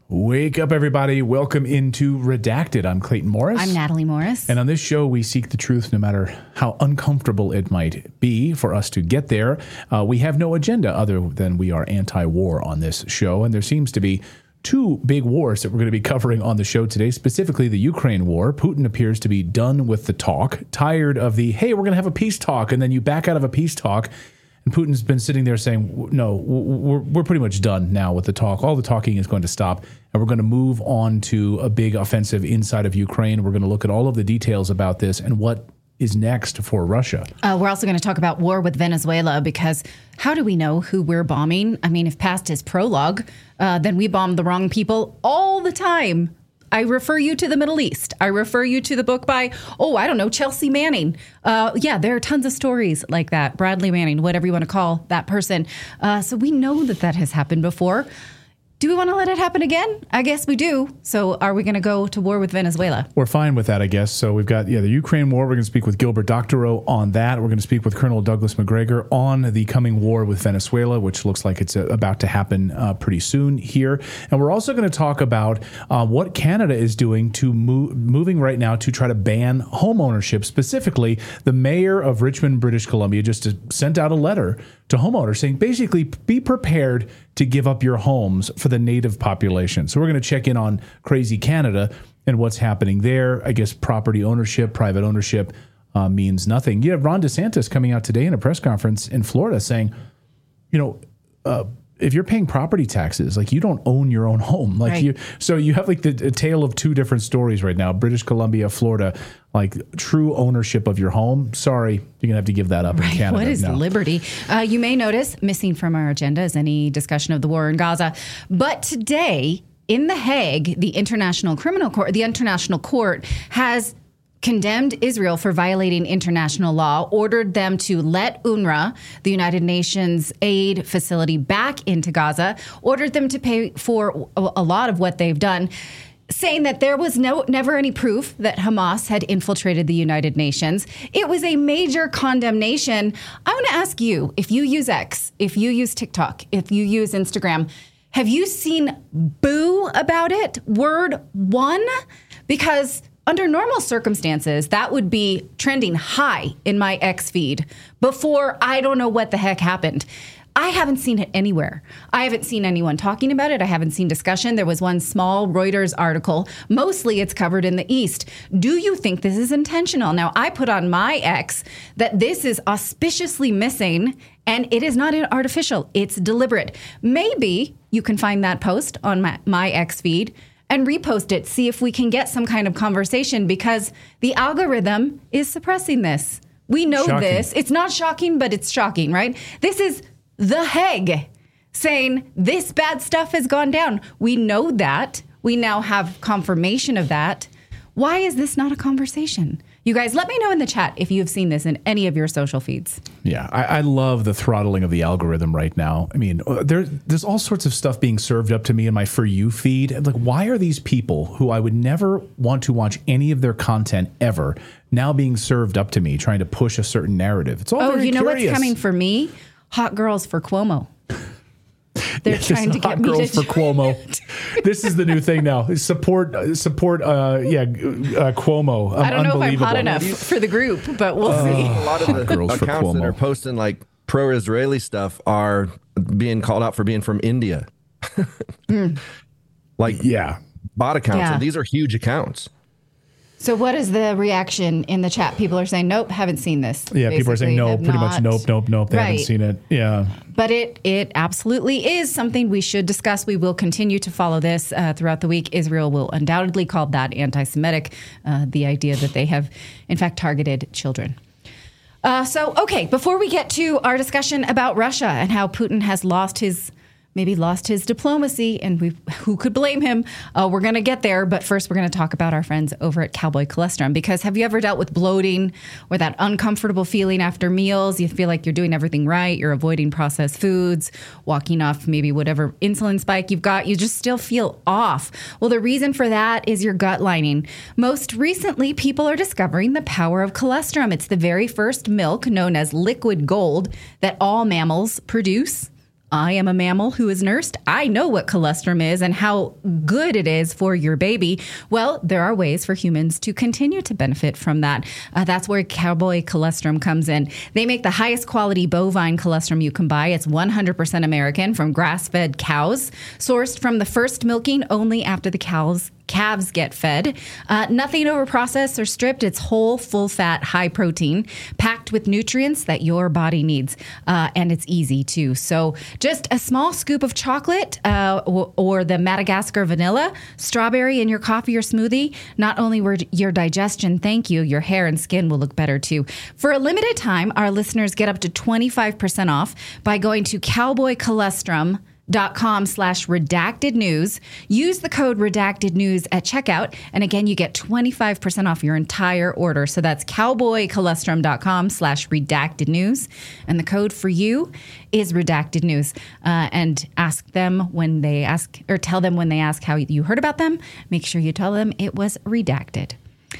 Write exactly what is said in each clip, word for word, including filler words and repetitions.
Wake up, everybody. Welcome into Redacted. I'm Clayton Morris. I'm Natalie Morris. And on this show, we seek the truth no matter how uncomfortable it might be for us to get there. Uh, we have no agenda other than we are anti-war on this show. And there seems to be two big wars that we're going to be covering on the show today, specifically the Ukraine war. Putin appears to be done with the talk, tired of the, hey, we're going to have a peace talk, and then you back out of a peace talk. And Putin's been sitting there saying, no, we're, we're pretty much done now with the talk. All the talking is going to stop, and we're going to move on to a big offensive inside of Ukraine. We're going to look at all of the details about this and what is next for Russia. Uh, we're also going to talk about war with Venezuela, because how do we know who we're bombing? I mean, if past is prologue, uh, then we bomb the wrong people all the time. I refer you to the Middle East. I refer you to the book by, oh, I don't know, Chelsea Manning. Uh, yeah, there are tons of stories like that. Bradley Manning, whatever you want to call that person. Uh, so we know that that has happened before. Do we want to let it happen again? I guess we do. So are we going to go to war with Venezuela? We're fine with that, I guess. So we've got, yeah, the Ukraine war. We're going to speak with Gilbert Doctorow on that. We're going to speak with Colonel Douglas Macgregor on the coming war with Venezuela, which looks like it's uh, about to happen uh, pretty soon here. And we're also going to talk about uh, what Canada is doing to move, moving right now to try to ban home ownership. Specifically, the mayor of Richmond, British Columbia, just sent out a letter to homeowners saying, basically, be prepared to give up your homes for the native population. So we're going to check in on crazy Canada and what's happening there. I guess property ownership, private ownership uh, means nothing. You have Ron DeSantis coming out today in a press conference in Florida saying, you know, uh, if you're paying property taxes, like, you don't own your own home. Like right. you, so you have like the a tale of two different stories right now. British Columbia, Florida, like true ownership of your home. Sorry, you're gonna have to give that up right. in Canada. What is no. liberty? Uh, you may notice missing from our agenda is any discussion of the war in Gaza. But today in The Hague, the International Criminal Court, the International Court has condemned Israel for violating international law, ordered them to let UNRWA, the United Nations aid facility, back into Gaza, ordered them to pay for a lot of what they've done, saying that there was no never any proof that Hamas had infiltrated the United Nations. It was a major condemnation. I want to ask you, if you use X, if you use TikTok, if you use Instagram, have you seen boo about it? Word one? Because under normal circumstances, that would be trending high in my X feed before I don't know what the heck happened. I haven't seen it anywhere. I haven't seen anyone talking about it. I haven't seen discussion. There was one small Reuters article. Mostly it's covered in the East. Do you think this is intentional? Now, I put on my X that this is auspiciously missing, and it is not artificial. It's deliberate. Maybe you can find that post on my, my X feed and repost it, see if we can get some kind of conversation, because the algorithm is suppressing this. We know shocking. This. It's not shocking, but it's shocking, right? This is The Hague saying this bad stuff has gone down. We know that. We now have confirmation of that. Why is this not a conversation? You guys, let me know in the chat if you've seen this in any of your social feeds. Yeah, I, I love the throttling of the algorithm right now. I mean, there, there's all sorts of stuff being served up to me in my For You feed. Like, why are these people who I would never want to watch any of their content ever now being served up to me, trying to push a certain narrative? It's all oh, very you know curious. What's coming for me? Hot girls for Cuomo. They're yeah, trying to get me girls to for Cuomo. This is the new thing now. Support, uh, support. Uh, yeah, uh, Cuomo. Um, I don't know if I'm hot enough for the group, but we'll uh, see. A lot of the girls accounts that are posting like pro-Israeli stuff are being called out for being from India. mm. Like, yeah, bot accounts. Yeah. And these are huge accounts. So what is the reaction in the chat? People are saying, nope, haven't seen this. Yeah, Basically, people are saying no, pretty not. much nope, nope, nope. They right. haven't seen it. Yeah. But it it absolutely is something we should discuss. We will continue to follow this uh, throughout the week. Israel will undoubtedly call that anti-Semitic, uh, the idea that they have, in fact, targeted children. Uh, so, okay, before we get to our discussion about Russia and how Putin has lost his maybe lost his diplomacy, and we who could blame him? Uh, we're going to get there, but first we're going to talk about our friends over at Cowboy Cholesterol. Because have you ever dealt with bloating or that uncomfortable feeling after meals? You feel like you're doing everything right, you're avoiding processed foods, walking off maybe whatever insulin spike you've got, you just still feel off. Well, the reason for that is your gut lining. Most recently, people are discovering the power of cholesterol. It's the very first milk known as liquid gold that all mammals produce. I am a mammal who is nursed. I know what colostrum is and how good it is for your baby. Well, there are ways for humans to continue to benefit from that. Uh, that's where Cowboy Colostrum comes in. They make the highest quality bovine colostrum you can buy. It's one hundred percent American from grass-fed cows, sourced from the first milking only after the cows calves get fed. Uh, nothing over processed or stripped. It's whole, full fat, high protein, packed with nutrients that your body needs. Uh, and it's easy too. So just a small scoop of chocolate uh, or, or the Madagascar vanilla, strawberry in your coffee or smoothie. Not only will your digestion thank you, your hair and skin will look better too. For a limited time, our listeners get up to twenty-five percent off by going to Cowboy Colostrum dot com slash redacted news. Use the code redacted news at checkout. And again, you get twenty-five percent off your entire order. So that's Cowboy Colostrum dot com slash redacted news. And the code for you is redacted news. Uh, and ask them when they ask, or tell them when they ask how you heard about them. Make sure you tell them it was redacted.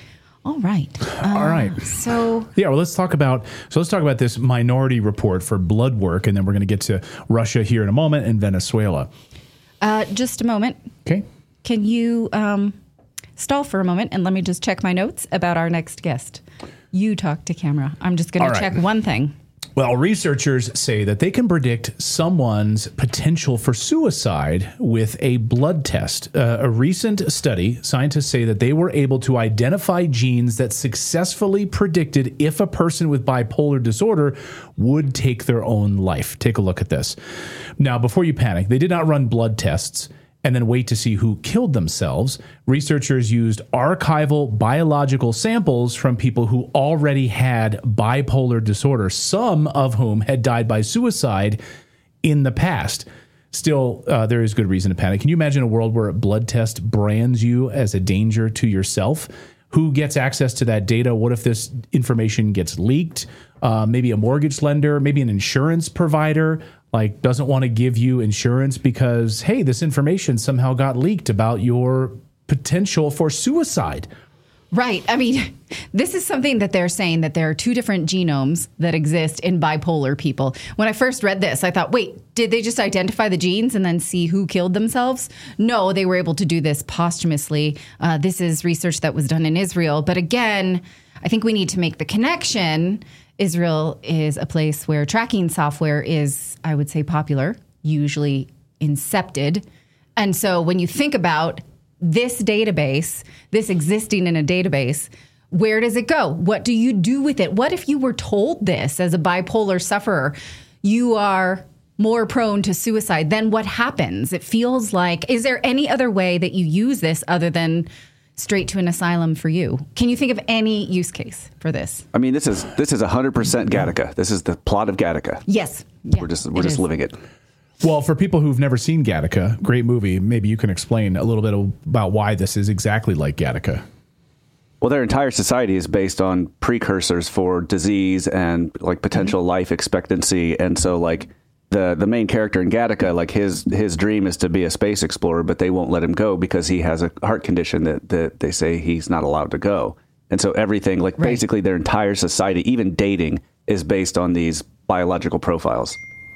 All right. Uh, All right. So yeah, well, let's talk about so let's talk about this Minority Report for blood work, and then we're going to get to Russia here in a moment and Venezuela. Uh, just a moment. Okay. Can you um, stall for a moment and let me just check my notes about our next guest? You talk to camera. I'm just going All to right. check one thing. Well, researchers say that they can predict someone's potential for suicide with a blood test. Uh, a recent study, scientists say that they were able to identify genes that successfully predicted if a person with bipolar disorder would take their own life. Take a look at this. Now, before you panic, they did not run blood tests and then wait to see who killed themselves. Researchers used archival biological samples from people who already had bipolar disorder, some of whom had died by suicide in the past. Still, uh, there is good reason to panic. Can you imagine a world where a blood test brands you as a danger to yourself? Who gets access to that data? What if this information gets leaked? Uh, maybe a mortgage lender, maybe an insurance provider, like doesn't want to give you insurance because, hey, this information somehow got leaked about your potential for suicide. Right. I mean, this is something that they're saying that there are two different genomes that exist in bipolar people. When I first read this, I thought, wait, did they just identify the genes and then see who killed themselves? No, they were able to do this posthumously. Uh, this is research that was done in Israel. But again, I think we need to make the connection. Israel is a place where tracking software is, I would say, popular, usually incepted. And so when you think about this database, this existing in a database, where does it go? What do you do with it? What if you were told this as a bipolar sufferer? You are more prone to suicide. Then what happens? It feels like, is there any other way that you use this other than straight to an asylum for you? Can you think of any use case for this? I mean, this is this is one hundred percent Gattaca. This is the plot of Gattaca. Yes. Yeah, we're just we're it just is. living it. Well, for people who've never seen Gattaca, great movie, maybe you can explain a little bit about why this is exactly like Gattaca. Well, their entire society is based on precursors for disease and like potential life expectancy. And so like the the main character in Gattaca, like his his dream is to be a space explorer, but they won't let him go because he has a heart condition that, that they say he's not allowed to go. And so everything, like Right. basically their entire society, even dating, is based on these biological profiles.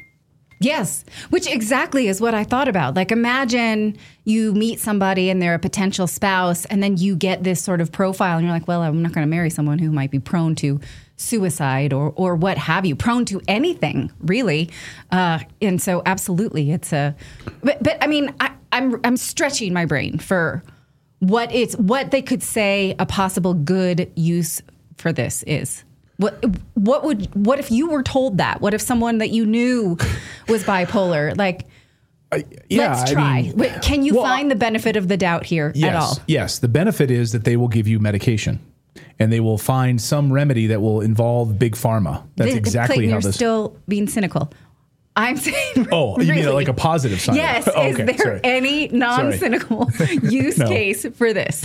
Yes, which exactly is what I thought about. Like, imagine you meet somebody and they're a potential spouse, and then you get this sort of profile, and you're like, well, I'm not going to marry someone who might be prone to suicide or or what have you, prone to anything, really. Uh, and so, absolutely, it's a. But, but I mean, I, I'm I'm stretching my brain for what it's what they could say a possible good use for this is. What what would what if you were told that? What if someone that you knew was bipolar? Like, Uh, yeah, let's I try. mean, Wait, Can you well, find the benefit of the doubt here yes, at all? Yes. The benefit is that they will give you medication and they will find some remedy that will involve big pharma. That's Th- exactly Clayton, how you're this. still being cynical. I'm saying. Oh, you mean really. like a positive sign? Yes. Oh, Is okay, there sorry. any non-cynical use No. case for this?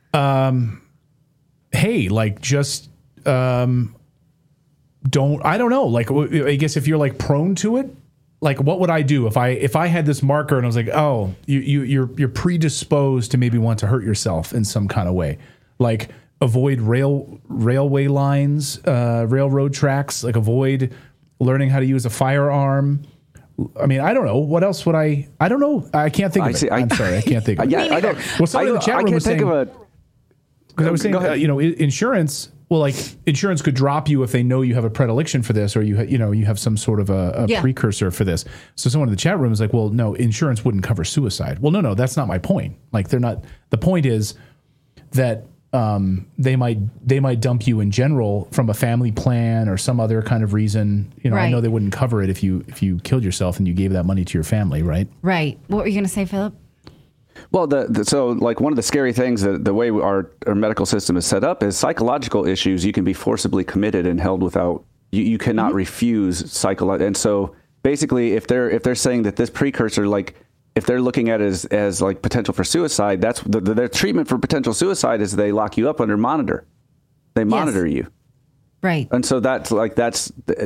Hey, like just um, don't. I don't know. Like, w- I guess if you're like prone to it, like what would I do if I if I had this marker and I was like, oh, you you you're you're predisposed to maybe want to hurt yourself in some kind of way, like avoid rail railway lines, uh, railroad tracks, like avoid learning how to use a firearm. I mean, I don't know. What else would I? I don't know. I can't think of I it. see, I, I'm sorry, I can't think of it. Yeah, I don't. Well, someone I, in the chat I room can't was think saying, of a. because I was saying, uh, you know, i- insurance. Well, like insurance could drop you if they know you have a predilection for this, or you, ha- you know, you have some sort of a, a Yeah. precursor for this. So someone in the chat room is like, well, no, insurance wouldn't cover suicide. Well, no, no, that's not my point. Like they're not. The point is that um, they might they might dump you in general from a family plan or some other kind of reason. You know, I Right. know they wouldn't cover it if you if you killed yourself and you gave that money to your family, right? Right. What were you going to say, Philip? Well, the, the so like one of the scary things that the way our, our medical system is set up is psychological issues. You can be forcibly committed and held without. You, you cannot mm-hmm. refuse psychological. And so basically, if they're if they're saying that this precursor, like if they're looking at it as as like potential for suicide, that's the, the, their treatment for potential suicide is they lock you up under monitor. They monitor yes. you. Right. And so that's like that's uh,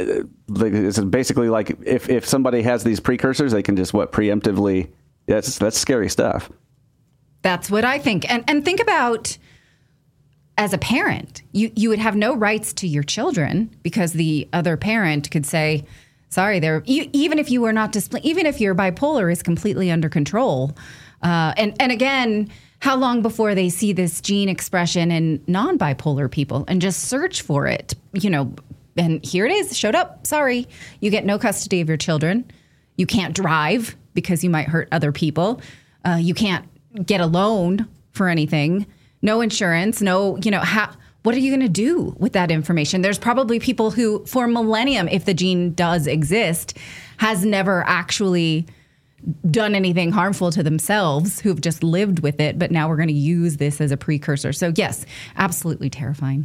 like it's basically like if if somebody has these precursors, they can just what preemptively. That's that's scary stuff. That's what I think. And and think about as a parent, you, you would have no rights to your children because the other parent could say, sorry, they're you, even if you were not displaying, even if your bipolar is completely under control. Uh, and, and again, how long before they see this gene expression in non-bipolar people and just search for it, you know, and here it is, showed up. Sorry, you get no custody of your children. You can't drive because you might hurt other people. Uh, you can't get a loan for anything. No insurance, no, you know, how, what are you going to do with that information? There's probably people who, for millennium, if the gene does exist, has never actually done anything harmful to themselves, who've just lived with it. But now we're going to use this as a precursor. So, yes, absolutely terrifying.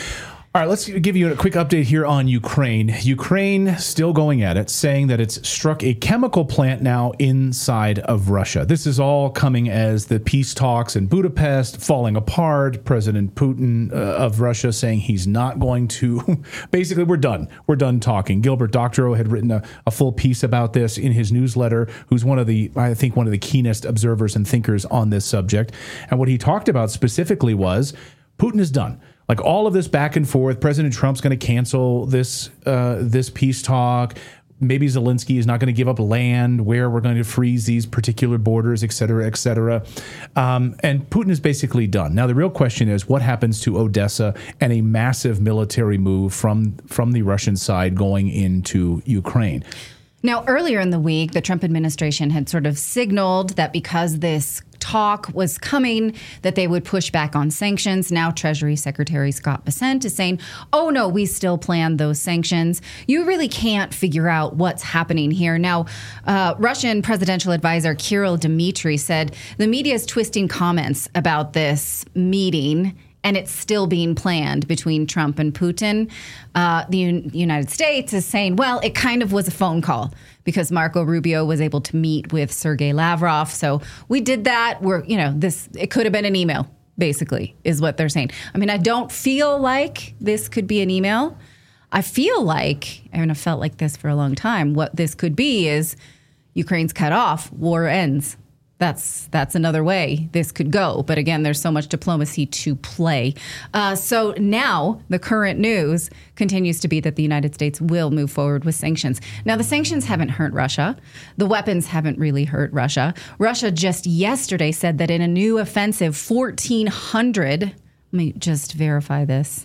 All right, let's give you a quick update here on Ukraine. Ukraine still going at it, saying that it's struck a chemical plant now inside of Russia. This is all coming as the peace talks in Budapest falling apart. President Putin uh, of Russia saying he's not going to. Basically, we're done. We're done talking. Gilbert Doctorow had written a, a full piece about this in his newsletter, who's one of the, I think, one of the keenest observers and thinkers on this subject. And what he talked about specifically was Putin is done. Like all of this back and forth, President Trump's going to cancel this uh, this peace talk. Maybe Zelensky is not going to give up land where we're going to freeze these particular borders, et cetera, et cetera. Um, and Putin is basically done. Now, the real question is what happens to Odessa and a massive military move from from the Russian side going into Ukraine? Now, earlier in the week, the Trump administration had sort of signaled that because this talk was coming, that they would push back on sanctions. Now, Treasury Secretary Scott Bessent is saying, oh, no, we still plan those sanctions. You really can't figure out what's happening here. Now, uh, Russian presidential advisor Kirill Dmitry said the media is twisting comments about this meeting, and it's still being planned between Trump and Putin. Uh, the U- United States is saying, well, it kind of was a phone call because Marco Rubio was able to meet with Sergei Lavrov. So we did that. We're, you know, this, it could have been an email, basically, is what they're saying. I mean, I don't feel like this could be an email. I feel like, I mean, I've felt like this for a long time. What this could be is Ukraine's cut off, war ends. That's that's another way this could go. But again, there's so much diplomacy to play. Uh, so now the current news continues to be that the United States will move forward with sanctions. Now, the sanctions haven't hurt Russia. The weapons haven't really hurt Russia. Russia just yesterday said that in a new offensive, fourteen hundred, let me just verify this.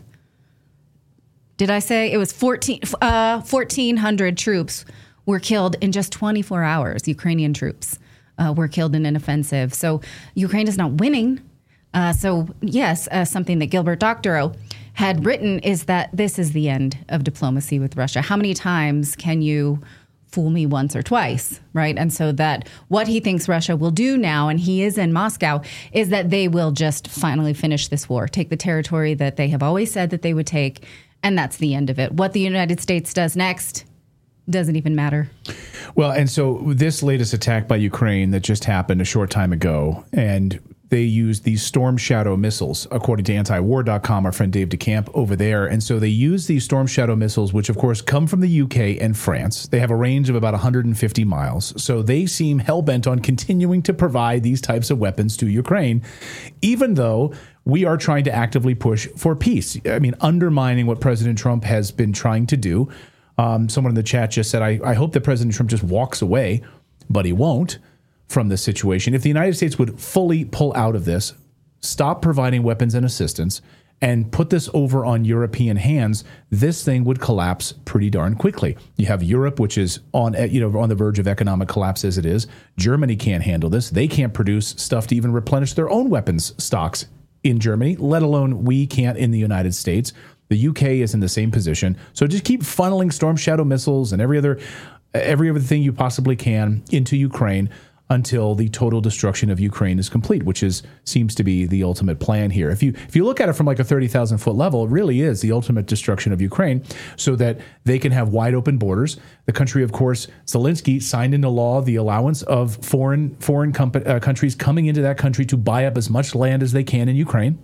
Did I say it was fourteen, uh, fourteen hundred troops were killed in just twenty-four hours, Ukrainian troops. Uh, were killed in an offensive. So Ukraine is not winning. Uh, so yes, uh, something that Gilbert Doctorow had written is that this is the end of diplomacy with Russia. How many times can you fool me once or twice, right? And so that what he thinks Russia will do now, and he is in Moscow, is that they will just finally finish this war, take the territory that they have always said that they would take, and that's the end of it. What the United States does next doesn't even matter. Well, and so this latest attack by Ukraine that just happened a short time ago, and they used these Storm Shadow missiles, according to antiwar dot com, our friend Dave DeCamp over there. And so they use these Storm Shadow missiles, which of course come from the U K and France. They have a range of about one hundred fifty miles. So they seem hell-bent on continuing to provide these types of weapons to Ukraine, even though we are trying to actively push for peace. I mean, undermining what President Trump has been trying to do. Um, someone in the chat just said, I, I hope that President Trump just walks away, but he won't from this situation. If the United States would fully pull out of this, stop providing weapons and assistance, and put this over on European hands, this thing would collapse pretty darn quickly. You have Europe, which is on you know on the verge of economic collapse as it is. Germany can't handle this. They can't produce stuff to even replenish their own weapons stocks in Germany, let alone we can't in the United States. The U K is in the same position. So just keep funneling Storm Shadow missiles and every other every other thing you possibly can into Ukraine until the total destruction of Ukraine is complete, which is seems to be the ultimate plan here. If you if you look at it from like a thirty thousand foot level, it really is the ultimate destruction of Ukraine so that they can have wide open borders. The country, of course, Zelensky signed into law the allowance of foreign foreign comp- uh, countries coming into that country to buy up as much land as they can in Ukraine.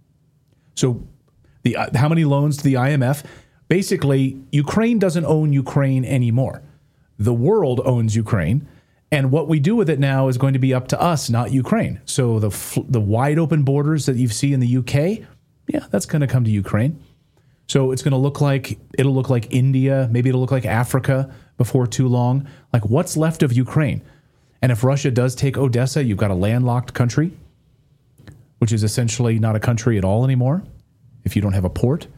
So the uh, how many loans to the I M F? Basically, Ukraine doesn't own Ukraine anymore. The world owns Ukraine. And what we do with it now is going to be up to us, not Ukraine. So the the wide open borders that you see in the U K, yeah, that's going to come to Ukraine. So it's going to look like it'll look like India, maybe it'll look like Africa before too long. Like what's left of Ukraine? And if Russia does take Odessa, you've got a landlocked country, which is essentially not a country at all anymore if you don't have a port.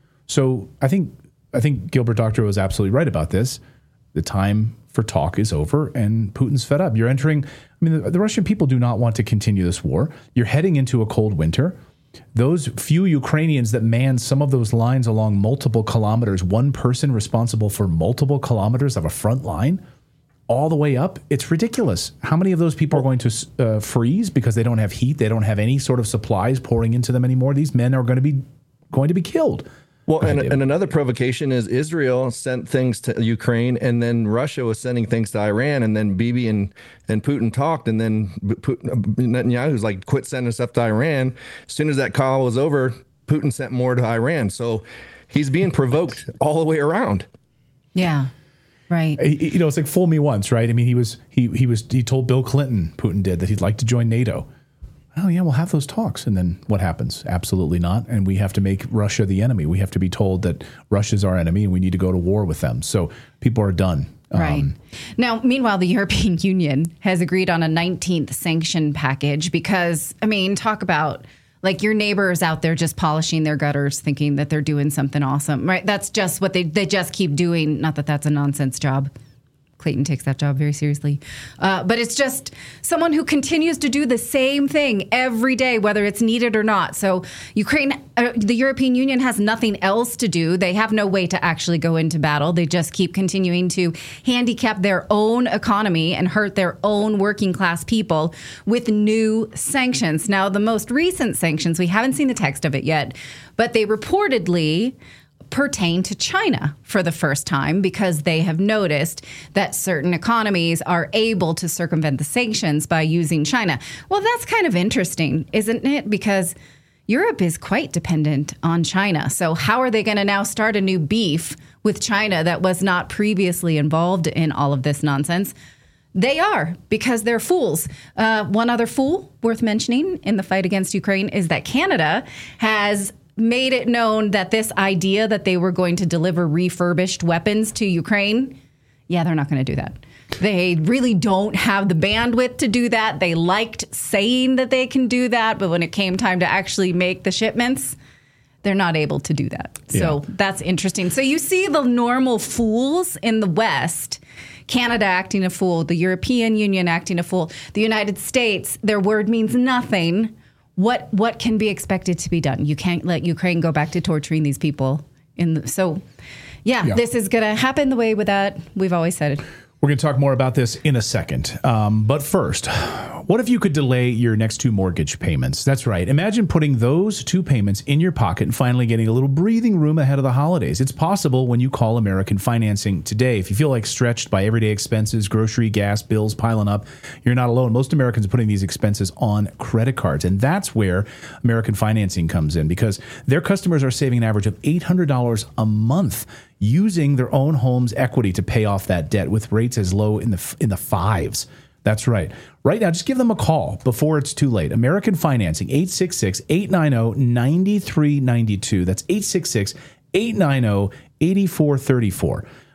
So I think I think Gilbert Doctorow was absolutely right about this. The time for talk is over and Putin's fed up. You're entering, I mean, the, the Russian people do not want to continue this war. You're heading into a cold winter. Those few Ukrainians that man some of those lines along multiple kilometers, one person responsible for multiple kilometers of a front line all the way up, it's ridiculous. How many of those people are going to uh, freeze because they don't have heat? They don't have any sort of supplies pouring into them anymore. These men are going to be going to be killed. Well, and, and another provocation is Israel sent things to Ukraine, and then Russia was sending things to Iran, and then Bibi and, and Putin talked, and then Putin, Netanyahu's like, quit sending stuff to Iran. As soon as that call was over, Putin sent more to Iran. So he's being provoked all the way around. Yeah, right. You know, it's like fool me once, right? I mean, he was he he was he told Bill Clinton, Putin did, that he'd like to join NATO. Oh, yeah, we'll have those talks. And then what happens? Absolutely not. And we have to make Russia the enemy. We have to be told that Russia's our enemy and we need to go to war with them. So people are done. Right. Um, now, meanwhile, the European Union has agreed on a nineteenth sanction package because, I mean, talk about like your neighbors out there just polishing their gutters thinking that they're doing something awesome, right? That's just what they, they just keep doing. Not that that's a nonsense job. Clayton takes that job very seriously. Uh, but it's just someone who continues to do the same thing every day, whether it's needed or not. So Ukraine, uh, the European Union has nothing else to do. They have no way to actually go into battle. They just keep continuing to handicap their own economy and hurt their own working class people with new sanctions. Now, the most recent sanctions, we haven't seen the text of it yet, but they reportedly pertain to China for the first time because they have noticed that certain economies are able to circumvent the sanctions by using China. Well, that's kind of interesting, isn't it? Because Europe is quite dependent on China. So how are they going to now start a new beef with China that was not previously involved in all of this nonsense? They are, because they're fools. Uh, one other fool worth mentioning in the fight against Ukraine is that Canada has made it known that this idea that they were going to deliver refurbished weapons to Ukraine, yeah, they're not going to do that. They really don't have the bandwidth to do that. They liked saying that they can do that, but when it came time to actually make the shipments, they're not able to do that. So yeah. That's interesting. So you see the normal fools in the West, Canada acting a fool, the European Union acting a fool, the United States, their word means nothing. What what can be expected to be done? You can't let Ukraine go back to torturing these people. In the, so, yeah, yeah, this is going to happen the way with that we've always said it. We're going to talk more about this in a second. Um, but first, what if you could delay your next two mortgage payments? That's right. Imagine putting those two payments in your pocket and finally getting a little breathing room ahead of the holidays. It's possible when you call American Financing today. If you feel like stretched by everyday expenses, grocery, gas, bills piling up, you're not alone. Most Americans are putting these expenses on credit cards. And that's where American Financing comes in because their customers are saving an average of eight hundred dollars a month using their own home's equity to pay off that debt with rates as low in the in the fives. That's right. Right now, just give them a call before it's too late. American Financing, eight six six, eight nine zero, nine three nine two. That's eight six six, eight nine zero, eight four three four.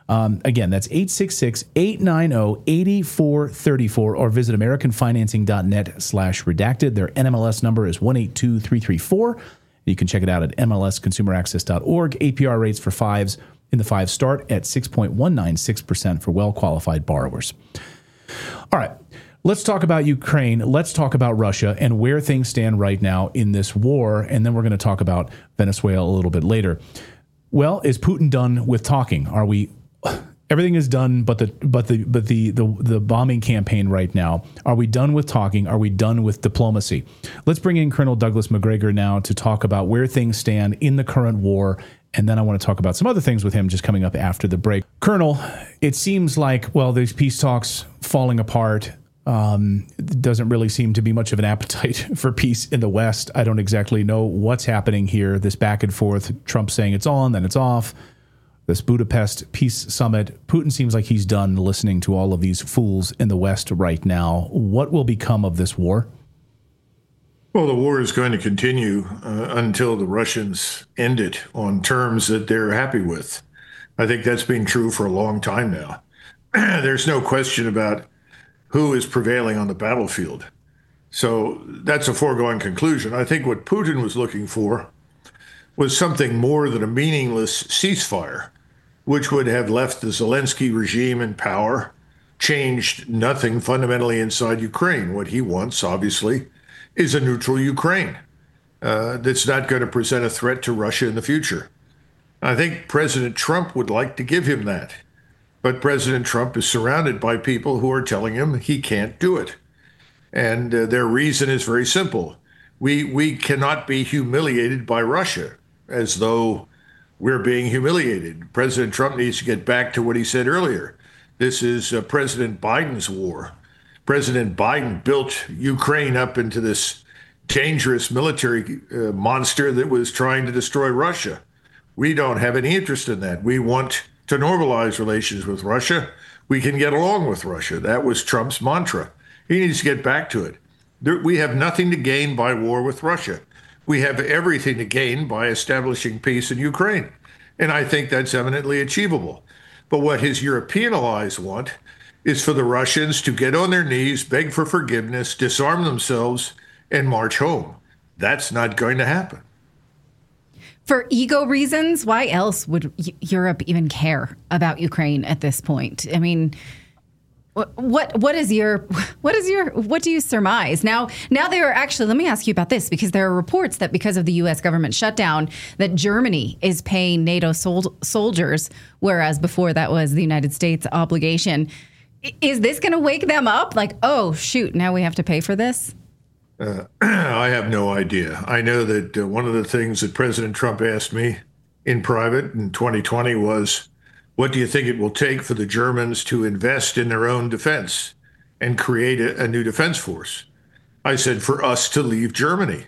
Um, again, that's eight six six, eight nine zero, eight four three four or visit americanfinancing.net slash redacted. Their N M L S number is one eight two three three four. You can check it out at M L S consumer access dot org. A P R rates for fives in the five start at six point one nine six percent for well-qualified borrowers. All right, let's talk about Ukraine. Let's talk about Russia and where things stand right now in this war. And then we're going to talk about Venezuela a little bit later. Well, is Putin done with talking? Are we... Everything is done, but the but the but the, the the bombing campaign right now. Are we done with talking? Are we done with diplomacy? Let's bring in Colonel Douglas Macgregor now to talk about where things stand in the current war, and then I want to talk about some other things with him just coming up after the break. Colonel, it seems like well, there's peace talks falling apart. Um, doesn't really seem to be much of an appetite for peace in the West. I don't exactly know what's happening here. This back and forth. Trump saying it's on, then it's off. This Budapest peace summit, Putin seems like he's done listening to all of these fools in the West right now. What will become of this war? Well, the war is going to continue uh, until the Russians end it on terms that they're happy with. I think that's been true for a long time now. There's no question about who is prevailing on the battlefield. So that's a foregone conclusion. I think what Putin was looking for was something more than a meaningless ceasefire, which would have left the Zelensky regime in power, changed nothing fundamentally inside Ukraine. What he wants, obviously, is a neutral Ukraine uh, that's not going to present a threat to Russia in the future. I think President Trump would like to give him that. But President Trump is surrounded by people who are telling him he can't do it. And uh, their reason is very simple. We, we cannot be humiliated by Russia, as though we're being humiliated. President Trump needs to get back to what he said earlier. This is uh, President Biden's war. President Biden built Ukraine up into this dangerous military uh, monster that was trying to destroy Russia. We don't have any interest in that. We want to normalize relations with Russia. We can get along with Russia. That was Trump's mantra. He needs to get back to it. There, we have nothing to gain by war with Russia. We have everything to gain by establishing peace in Ukraine. And I think that's eminently achievable. But what his European allies want is for the Russians to get on their knees, beg for forgiveness, disarm themselves, and march home. That's not going to happen. For ego reasons, why else would Europe even care about Ukraine at this point? I mean, what what what is your what is your what do you surmise now? Now they are actually. Let me ask you about this, because there are reports that because of the U S government shutdown, that Germany is paying NATO sol- soldiers, whereas before that was the United States obligation. Is this going to wake them up? Like, oh shoot, now we have to pay for this? Uh, I have no idea. I know that uh, one of the things that President Trump asked me in private in twenty twenty was, what do you think it will take for the Germans to invest in their own defense and create a, a new defense force? I said, for us to leave Germany.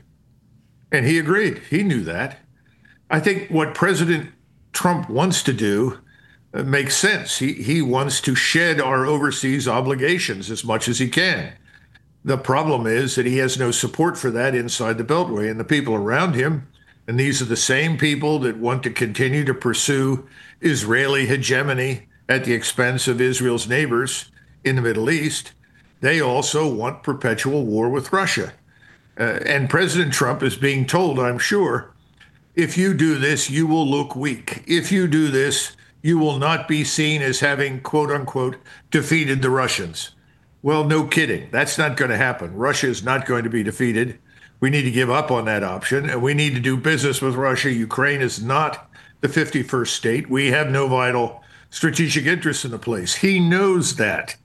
And he agreed. He knew that. I think what President Trump wants to do uh, makes sense. He, he wants to shed our overseas obligations as much as he can. The problem is that he has no support for that inside the Beltway, and the people around him, and these are the same people that want to continue to pursue Israeli hegemony at the expense of Israel's neighbors in the Middle East. They also want perpetual war with Russia. Uh, and President Trump is being told, I'm sure, if you do this, you will look weak. If you do this, you will not be seen as having, quote unquote, defeated the Russians. Well, no kidding. That's not going to happen. Russia is not going to be defeated. We need to give up on that option, and we need to do business with Russia. Ukraine is not the fifty-first state. We have no vital strategic interest in the place. He knows that.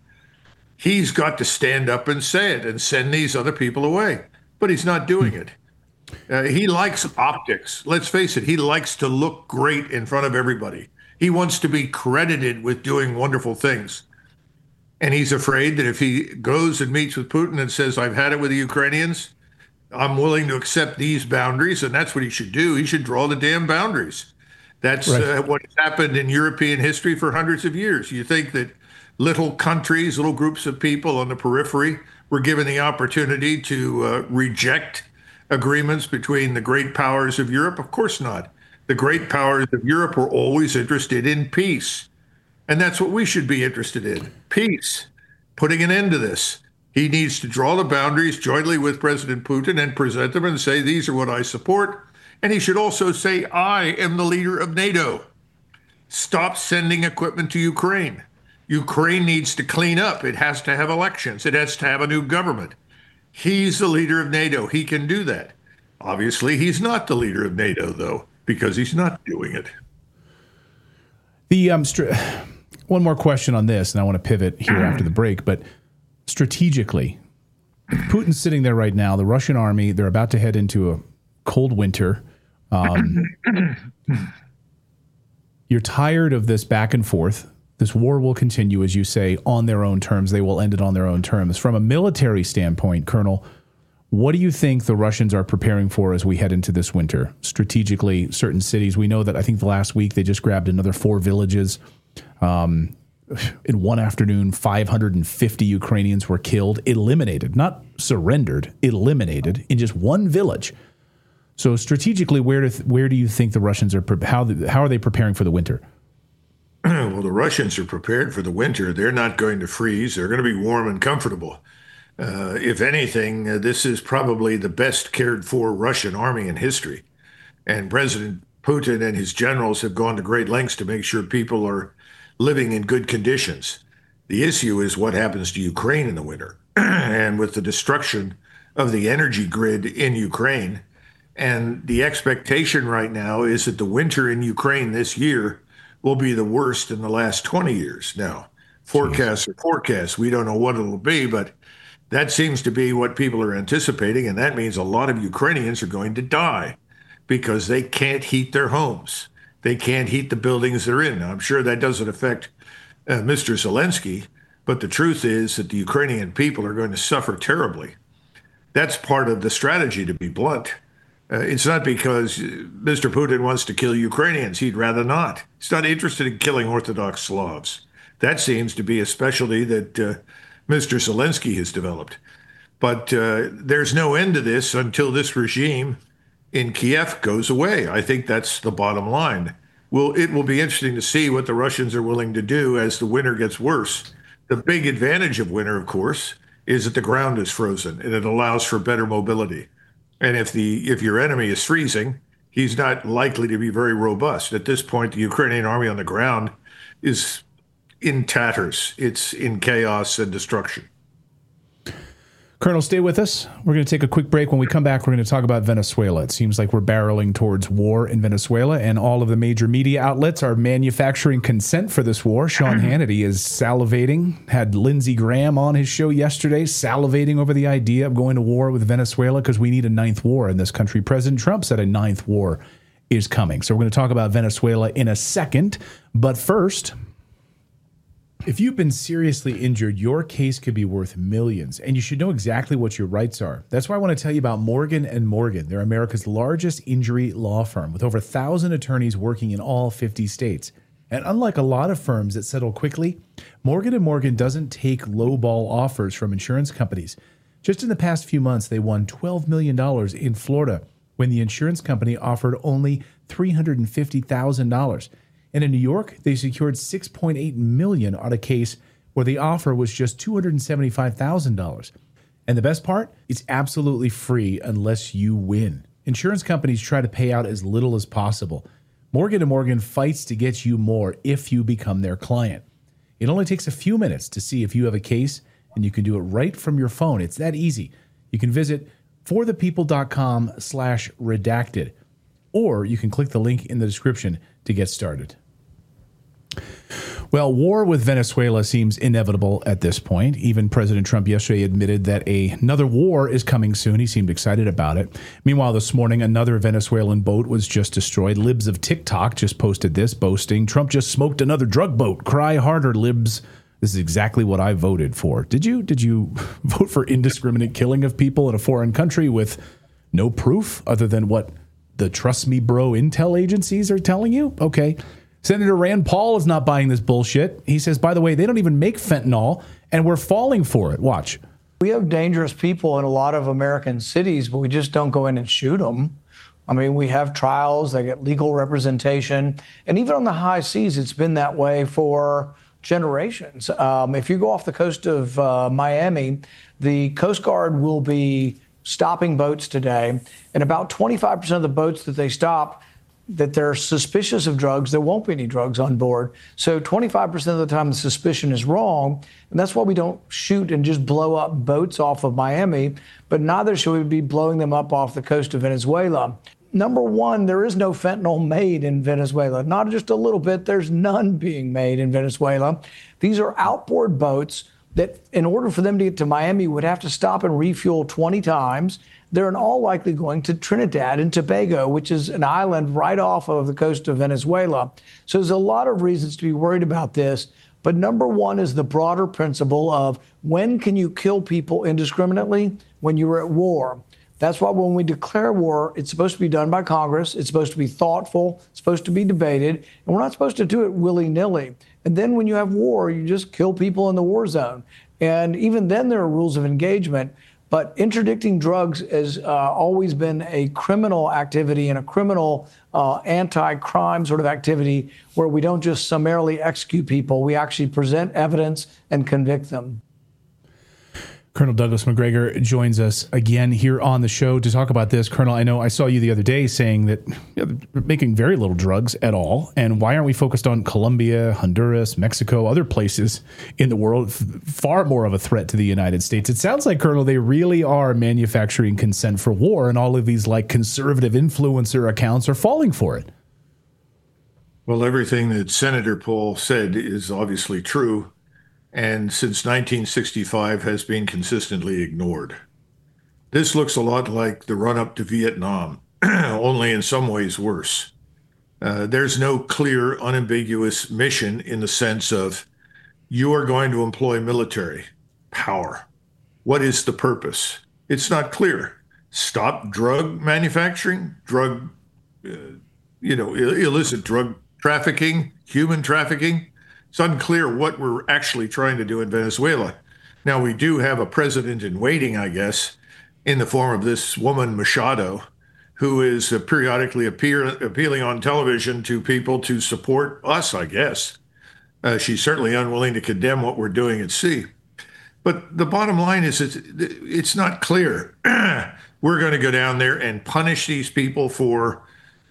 He's got to stand up and say it and send these other people away, but he's not doing it. Uh, he likes optics. Let's face it. He likes to look great in front of everybody. He wants to be credited with doing wonderful things. And he's afraid that if he goes and meets with Putin and says, I've had it with the Ukrainians, I'm willing to accept these boundaries, and that's what he should do. He should draw the damn boundaries. That's right. uh, what has happened in European history for hundreds of years. You think that little countries, little groups of people on the periphery were given the opportunity to uh, reject agreements between the great powers of Europe? Of course not. The great powers of Europe were always interested in peace. And that's what we should be interested in. Peace, putting an end to this. He needs to draw the boundaries jointly with President Putin and present them and say, these are what I support. And he should also say, I am the leader of NATO. Stop sending equipment to Ukraine. Ukraine needs to clean up. It has to have elections. It has to have a new government. He's the leader of NATO. He can do that. Obviously, he's not the leader of NATO, though, because he's not doing it. The um, str- one more question on this, and I want to pivot here after the break, but strategically, Putin's sitting there right now, the Russian army, they're about to head into a cold winter. Um, you're tired of this back and forth. This war will continue, as you say, on their own terms. They will end it on their own terms. From a military standpoint, Colonel, what do you think the Russians are preparing for as we head into this winter? Strategically, certain cities. We know that I think the last week they just grabbed another four villages. Um, in one afternoon, five hundred fifty Ukrainians were killed, eliminated, not surrendered, eliminated in just one village. So strategically, where do th- where do you think the Russians are? Pre- how the, how are they preparing for the winter? Well, the Russians are prepared for the winter. They're not going to freeze. They're going to be warm and comfortable. Uh, if anything, uh, this is probably the best cared for Russian army in history. And President Putin and his generals have gone to great lengths to make sure people are living in good conditions. The issue is what happens to Ukraine in the winter. And with the destruction of the energy grid in Ukraine, and the expectation right now is that the winter in Ukraine this year will be the worst in the last twenty years. Now, forecasts are forecasts. We don't know what it'll be, but that seems to be what people are anticipating. And that means a lot of Ukrainians are going to die because they can't heat their homes. They can't heat the buildings they're in. Now, I'm sure that doesn't affect uh, Mister Zelensky, but the truth is that the Ukrainian people are going to suffer terribly. That's part of the strategy, to be blunt. Uh, it's not because Mister Putin wants to kill Ukrainians. He'd rather not. He's not interested in killing Orthodox Slavs. That seems to be a specialty that uh, Mister Zelensky has developed. But uh, there's no end to this until this regime in Kiev goes away. I think that's the bottom line. Well, it will be interesting to see what the Russians are willing to do as the winter gets worse. The big advantage of winter, of course, is that the ground is frozen and it allows for better mobility. And if the if your enemy is freezing, he's not likely to be very robust. At this point, the Ukrainian army on the ground is in tatters. It's in chaos and destruction. Colonel, stay with us. We're going to take a quick break. When we come back, we're going to talk about Venezuela. It seems like we're barreling towards war in Venezuela, and all of the major media outlets are manufacturing consent for this war. Sean Hannity is salivating, had Lindsey Graham on his show yesterday, salivating over the idea of going to war with Venezuela because we need a ninth war in this country. President Trump said a ninth war is coming. So we're going to talk about Venezuela in a second. But first, if you've been seriously injured, your case could be worth millions, and you should know exactly what your rights are. That's why I want to tell you about Morgan and Morgan. They're America's largest injury law firm with over one thousand attorneys working in all fifty states. And unlike a lot of firms that settle quickly, Morgan and Morgan doesn't take lowball offers from insurance companies. Just in the past few months, they won twelve million dollars in Florida when the insurance company offered only three hundred fifty thousand dollars. And in New York, they secured six point eight million dollars on a case where the offer was just two hundred seventy-five thousand dollars. And the best part? It's absolutely free unless you win. Insurance companies try to pay out as little as possible. Morgan and Morgan fights to get you more if you become their client. It only takes a few minutes to see if you have a case, and you can do it right from your phone. It's that easy. You can visit forthepeople.com slash redacted, or you can click the link in the description to get started. Well, war with Venezuela seems inevitable at this point. Even President Trump yesterday admitted that a, another war is coming soon. He seemed excited about it. Meanwhile, this morning, another Venezuelan boat was just destroyed. Libs of TikTok just posted this, boasting, Trump just smoked another drug boat. Cry harder, Libs. This is exactly what I voted for. Did you? Did you vote for indiscriminate killing of people in a foreign country with no proof other than what the Trust Me Bro intel agencies are telling you? Okay. Senator Rand Paul is not buying this bullshit. He says, by the way, they don't even make fentanyl, and we're falling for it. Watch. We have dangerous people in a lot of American cities, but we just don't go in and shoot them. I mean, we have trials, they get legal representation. And even on the high seas, it's been that way for generations. Um, if you go off the coast of uh, Miami, the Coast Guard will be stopping boats today. And about twenty-five percent of the boats that they stop, that they're suspicious of drugs, there won't be any drugs on board. So twenty-five percent of the time the suspicion is wrong. And that's why we don't shoot and just blow up boats off of Miami, but neither should we be blowing them up off the coast of Venezuela. Number one, there is no fentanyl made in Venezuela. Not just a little bit, there's none being made in Venezuela. These are outboard boats that, in order for them to get to Miami, would have to stop and refuel twenty times. They're in all likely going to Trinidad and Tobago, which is an island right off of the coast of Venezuela. So there's a lot of reasons to be worried about this. But number one is the broader principle of when can you kill people indiscriminately? When you're at war. That's why when we declare war, it's supposed to be done by Congress. It's supposed to be thoughtful. It's supposed to be debated. And we're not supposed to do it willy-nilly. And then when you have war, you just kill people in the war zone. And even then there are rules of engagement. But interdicting drugs has uh, always been a criminal activity and a criminal uh, anti-crime sort of activity where we don't just summarily execute people. We actually present evidence and convict them. Colonel Douglas Macgregor joins us again here on the show to talk about this. Colonel, I know I saw you the other day saying that you know, they're making very little drugs at all. And why aren't we focused on Colombia, Honduras, Mexico, other places in the world, far more of a threat to the United States? It sounds like, Colonel, they really are manufacturing consent for war, and all of these like conservative influencer accounts are falling for it. Well, everything that Senator Paul said is obviously true, and since nineteen sixty-five has been consistently ignored. This looks a lot like the run-up to Vietnam, only in some ways worse. Uh, there's no clear, unambiguous mission in the sense of you are going to employ military power. What is the purpose? It's not clear. Stop drug manufacturing, drug, uh, you know, illicit drug trafficking, human trafficking. It's unclear what we're actually trying to do in Venezuela. Now, we do have a president in waiting, I guess, in the form of this woman, Machado, who is uh, periodically appear, appealing on television to people to support us, I guess. Uh, she's certainly unwilling to condemn what we're doing at sea. But the bottom line is it's, it's not clear. We're going to go down there and punish these people for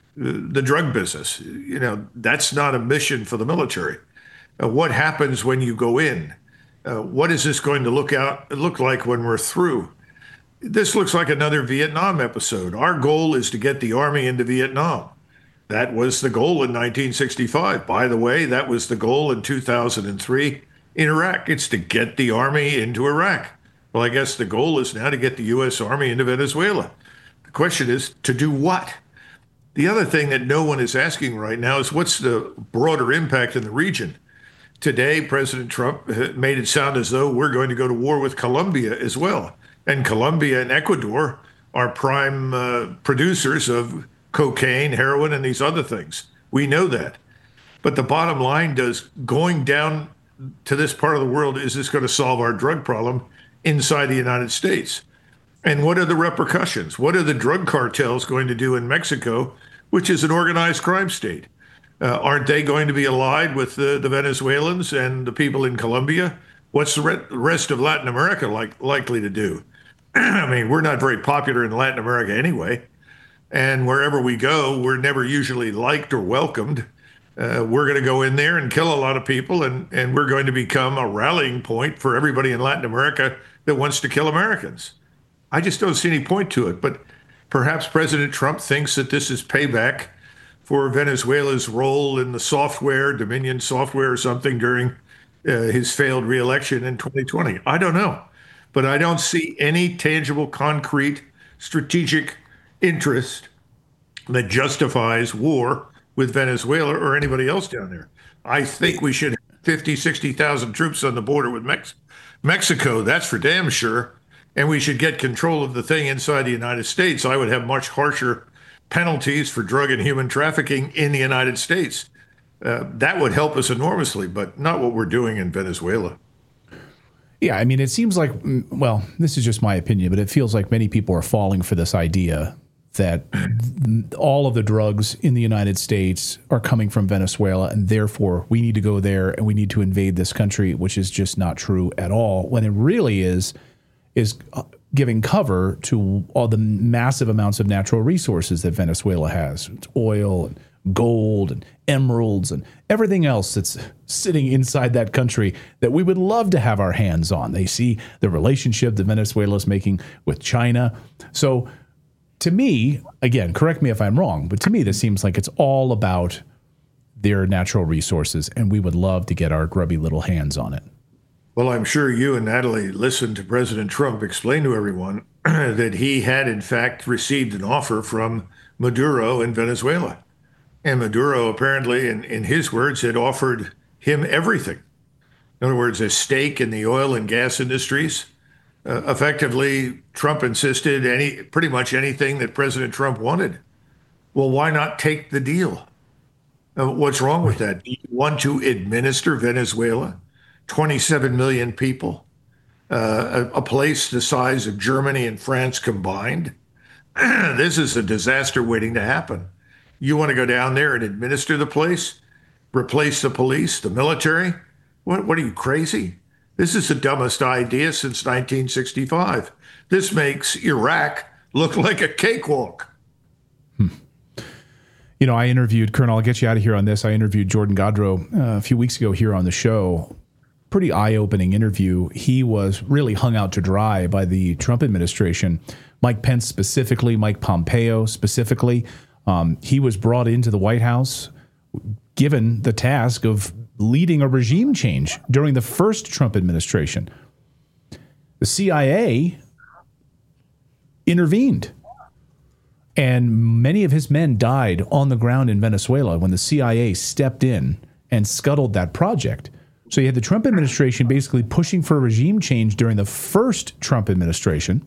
the drug business. You know, that's not a mission for the military. Uh, what happens when you go in? Uh, what is this going to look out look like when we're through? This looks like another Vietnam episode. Our goal is to get the Army into Vietnam. That was the goal in nineteen sixty-five. By the way, that was the goal in two thousand three in Iraq. It's to get the Army into Iraq. Well, I guess the goal is now to get the U S Army into Venezuela. The question is, to do what? The other thing that no one is asking right now is what's the broader impact in the region? Today, President Trump made it sound as though we're going to go to war with Colombia as well. And Colombia and Ecuador are prime uh, producers of cocaine, heroin, and these other things. We know that. But the bottom line does going down to this part of the world, is this going to solve our drug problem inside the United States? And what are the repercussions? What are the drug cartels going to do in Mexico, which is an organized crime state? Uh, aren't they going to be allied with the, the Venezuelans and the people in Colombia? What's the re- rest of Latin America like, likely to do? I mean, we're not very popular in Latin America anyway. And wherever we go, we're never usually liked or welcomed. Uh, we're going to go in there and kill a lot of people, and, and we're going to become a rallying point for everybody in Latin America that wants to kill Americans. I just don't see any point to it. But perhaps President Trump thinks that this is payback for Venezuela's role in the software, Dominion software or something during uh, his failed reelection in twenty twenty. I don't know. But I don't see any tangible, concrete, strategic interest that justifies war with Venezuela or anybody else down there. I think we should have fifty, sixty thousand troops on the border with Mex- Mexico. That's for damn sure. And we should get control of the thing inside the United States. I would have much harsher penalties for drug and human trafficking in the United States. Uh, that would help us enormously, but not what we're doing in Venezuela. Yeah, I mean, it seems like, well, this is just my opinion, but it feels like many people are falling for this idea that all of the drugs in the United States are coming from Venezuela, and therefore we need to go there and we need to invade this country, which is just not true at all. When it really is, is giving cover to all the massive amounts of natural resources that Venezuela has. It's oil and gold and emeralds and everything else that's sitting inside that country that we would love to have our hands on. They see the relationship that Venezuela is making with China. So to me, again, correct me if I'm wrong, but to me, this seems like it's all about their natural resources, and we would love to get our grubby little hands on it. Well, I'm sure you and Natalie listened to President Trump explain to everyone that he had, in fact, received an offer from Maduro in Venezuela. And Maduro, apparently, in, in his words, had offered him everything. In other words, a stake in the oil and gas industries. Uh, effectively, Trump insisted any pretty much anything that President Trump wanted. Well, why not take the deal? Uh, what's wrong with that? Do you want to administer Venezuela? twenty-seven million people, uh, a, a place the size of Germany and France combined. This is a disaster waiting to happen. You want to go down there and administer the place, replace the police, the military? What, what are you, crazy? This is the dumbest idea since nineteen sixty-five. This makes Iraq look like a cakewalk. Hmm. You know, I interviewed, Colonel, I'll get you out of here on this. I interviewed Jordan Godreau uh, a few weeks ago here on the show. Pretty eye-opening interview. He was really hung out to dry by the Trump administration. Mike Pence specifically, Mike Pompeo specifically. Um, he was brought into the White House, given the task of leading a regime change during the first Trump administration. The C I A intervened, and many of his men died on the ground in Venezuela when the C I A stepped in and scuttled that project. So you had the Trump administration basically pushing for a regime change during the first Trump administration.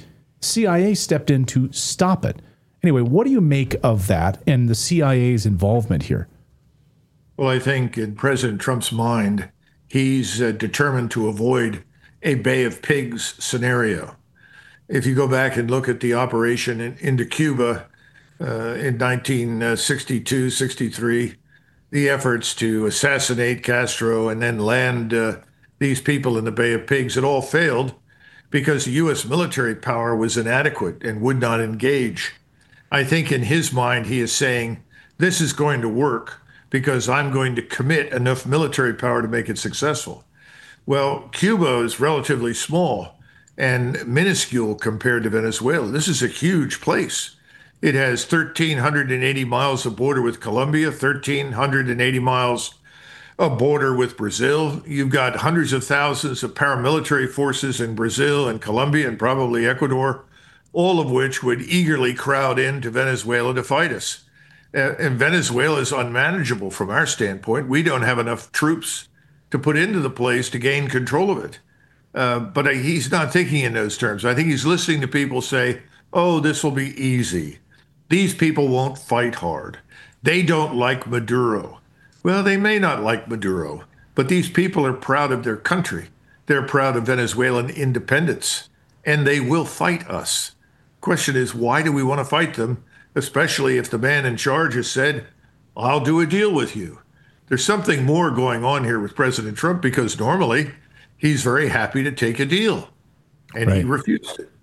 C I A stepped in to stop it. Anyway, what do you make of that and the C I A's involvement here? Well, I think in President Trump's mind, he's uh, determined to avoid a Bay of Pigs scenario. If you go back and look at the operation in, into Cuba uh, in nineteen sixty-two, sixty-three, the efforts to assassinate Castro and then land uh, these people in the Bay of Pigs, it all failed because the U S military power was inadequate and would not engage. I think in his mind, he is saying, this is going to work because I'm going to commit enough military power to make it successful. Well, Cuba is relatively small and minuscule compared to Venezuela. This is a huge place. It has one thousand three hundred eighty miles of border with Colombia, one thousand three hundred eighty miles of border with Brazil. You've got hundreds of thousands of paramilitary forces in Brazil and Colombia and probably Ecuador, all of which would eagerly crowd into Venezuela to fight us. Uh, and Venezuela is unmanageable from our standpoint. We don't have enough troops to put into the place to gain control of it. Uh, but uh, he's not thinking in those terms. I think he's listening to people say, oh, this will be easy. These people won't fight hard. They don't like Maduro. Well, they may not like Maduro, but these people are proud of their country. They're proud of Venezuelan independence, and they will fight us. Question is, why do we want to fight them, especially if the man in charge has said, I'll do a deal with you? There's something more going on here with President Trump because normally he's very happy to take a deal, and right. he refused it.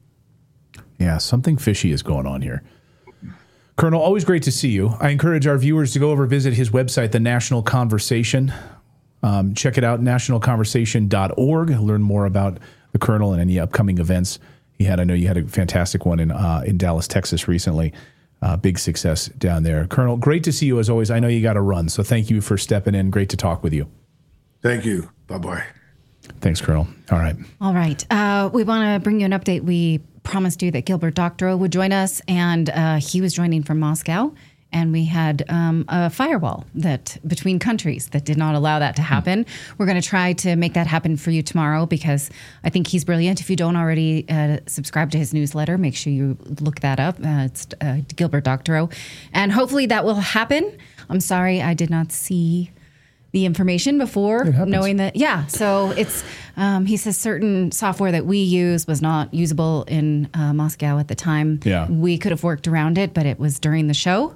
Yeah, something fishy is going on here. Colonel, always great to see you. I encourage our viewers to go over visit his website, The National Conversation. Um, check it out, national conversation dot org. Learn more about the Colonel and any upcoming events he had. I know you had a fantastic one in uh, in Dallas, Texas recently. Uh, big success down there. Colonel, great to see you as always. I know you got to run, so thank you for stepping in. Great to talk with you. Thank you. Bye-bye. Thanks, Colonel. All right. All right. Uh, we want to bring you an update. We promised you that Gilbert Doctorow would join us, and uh, he was joining from Moscow. And we had um, a firewall that between countries that did not allow that to happen. Mm. We're going to try to make that happen for you tomorrow because I think he's brilliant. If you don't already uh, subscribe to his newsletter, make sure you look that up. Uh, it's uh, Gilbert Doctorow. And hopefully that will happen. I'm sorry I did not see the information before knowing that. Yeah. So it's, um, he says certain software that we use was not usable in uh, Moscow at the time. Yeah. We could have worked around it, but it was during the show.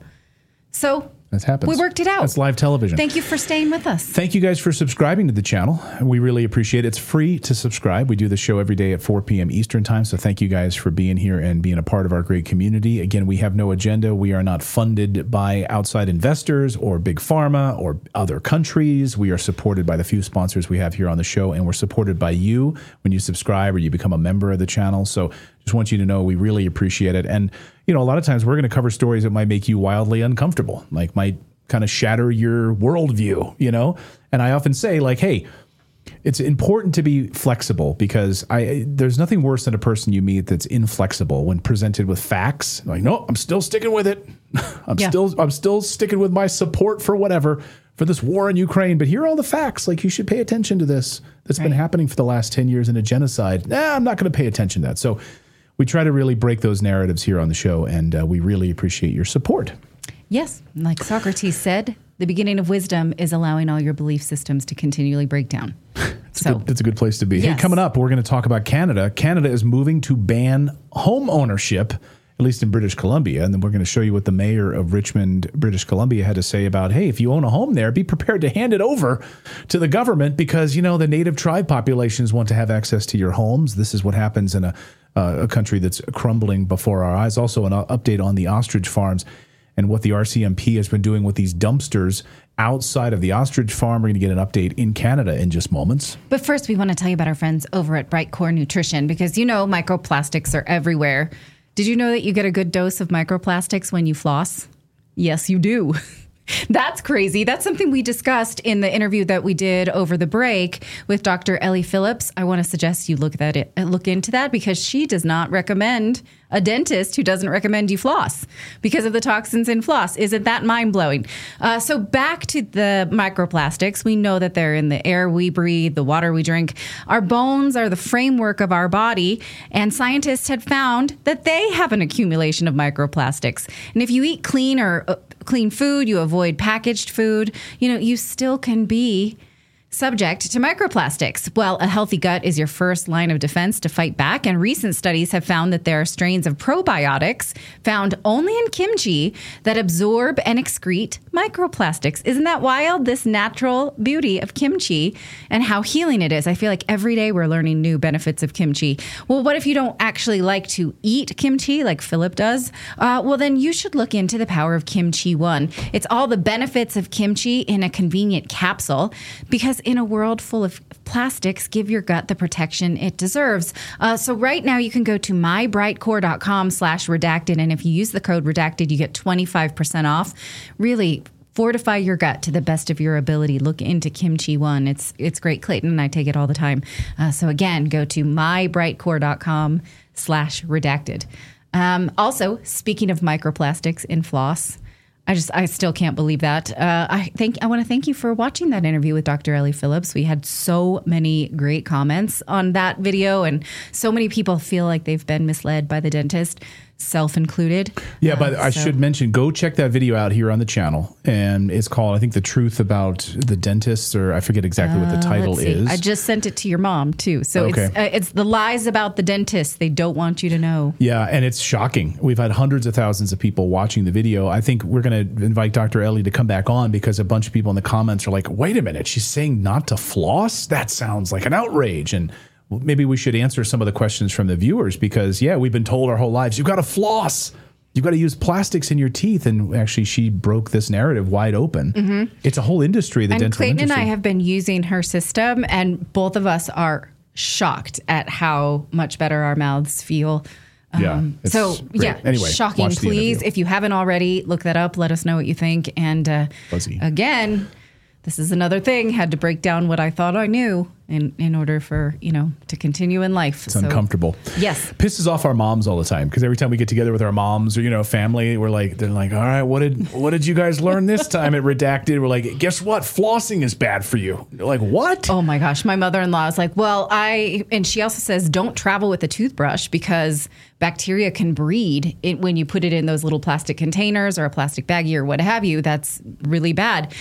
So that happens. We worked it out. That's live television. Thank you for staying with us. Thank you guys for subscribing to the channel. We really appreciate it. It's free to subscribe. We do the show every day at four p.m. Eastern time. So thank you guys for being here and being a part of our great community. Again, we have no agenda. We are not funded by outside investors or big pharma or other countries. We are supported by the few sponsors we have here on the show, and we're supported by you when you subscribe or you become a member of the channel. So just want you to know we really appreciate it. And, you know, a lot of times we're going to cover stories that might make you wildly uncomfortable, like might kind of shatter your worldview, you know? And I often say, like, hey, it's important to be flexible, because I there's nothing worse than a person you meet that's inflexible when presented with facts. Like, no, I'm still sticking with it. I'm Yeah. still I'm still sticking with my support for whatever, for this war in Ukraine. But here are all the facts. Like, you should pay attention to this. That's been Right. happening for the last ten years in a genocide. Nah, I'm not going to pay attention to that. So we try to really break those narratives here on the show, and uh, we really appreciate your support. Yes. Like Socrates said, the beginning of wisdom is allowing all your belief systems to continually break down. So Good- That's a good place to be. Hey, Yes. coming up, we're going to talk about Canada. Canada is moving to ban home ownership, at least in British Columbia. And then we're going to show you what the mayor of Richmond, British Columbia, had to say about, hey, if you own a home there, be prepared to hand it over to the government, because, you know, the native tribe populations want to have access to your homes. This is what happens in a, uh, a country that's crumbling before our eyes. Also, an update on the ostrich farms and what the R C M P has been doing with these dumpsters outside of the ostrich farm. We're going to get an update in Canada in just moments. But first, we want to tell you about our friends over at Bright Core Nutrition, because you know microplastics are everywhere. Did you know that you get a good dose of microplastics when you floss? Yes, you do. That's crazy. That's something we discussed in the interview that we did over the break with Doctor Ellie Phillips. I want to suggest you look at that, look into that, because she does not recommend a dentist who doesn't recommend you floss because of the toxins in floss. Isn't that mind-blowing? Uh, so back to the microplastics. We know that they're in the air we breathe, the water we drink. Our bones are the framework of our body, and scientists had found that they have an accumulation of microplastics. And if you eat clean or uh, clean food, you avoid packaged food, you know, you still can be subject to microplastics. Well, a healthy gut is your first line of defense to fight back, and recent studies have found that there are strains of probiotics found only in kimchi that absorb and excrete microplastics. Isn't that wild? This natural beauty of kimchi and how healing it is. I feel like every day we're learning new benefits of kimchi. Well, what if you don't actually like to eat kimchi like Philip does? Uh, well, then you should look into the power of Kimchi One. It's all the benefits of kimchi in a convenient capsule, because in a world full of plastics, give your gut the protection it deserves. Uh, so right now you can go to mybrightcore.com slash redacted. And if you use the code redacted, you get twenty-five percent off. Really fortify your gut to the best of your ability. Look into Kimchi One. It's it's great. Clayton and I take it all the time. Uh, so again, go to mybrightcore.com slash redacted. Um, also, speaking of microplastics in floss, I just, I still can't believe that. Uh, I think I want to thank you for watching that interview with Doctor Ellie Phillips. We had so many great comments on that video, and so many people feel like they've been misled by the dentist, self included. Yeah, Uh, but I so- should mention, go check that video out here on the channel. And it's called, I think, The Truth About the Dentists, or I forget exactly what the title Let's see. is. I just sent it to your mom too. So Okay. it's uh, it's the lies about the dentist they don't want you to know. Yeah, and it's shocking. We've had hundreds of thousands of people watching the video. I think we're going to invite Doctor Ellie to come back on, because a bunch of people in the comments are like, wait a minute, she's saying not to floss? That sounds like an outrage. And maybe we should answer some of the questions from the viewers, because, yeah, we've been told our whole lives, you've got to floss. You've got to use plastics in your teeth. And actually, she broke this narrative wide open. Mm-hmm. It's a whole industry, the And dental Clayton industry. and I have been using her system, and both of us are shocked at how much better our mouths feel. Yeah, it's so great. yeah, Anyway, shocking. watch the Please, interview. if you haven't already, look that up. Let us know what you think. And uh, Fuzzy. again, this is another thing. Had to break down what I thought I knew in in order for you know to continue in life. It's uncomfortable. Yes. Pisses off our moms all the time, because every time we get together with our moms or, you know, family, we're like, they're like, all right, what did what did you guys learn this time at Redacted? We're like, guess what? Flossing is bad for you. They're like, what? Oh my gosh, my mother-in-law is like, well, I, and she also says, don't travel with a toothbrush because bacteria can breed it when you put it in those little plastic containers or a plastic baggie or what have you. That's really bad.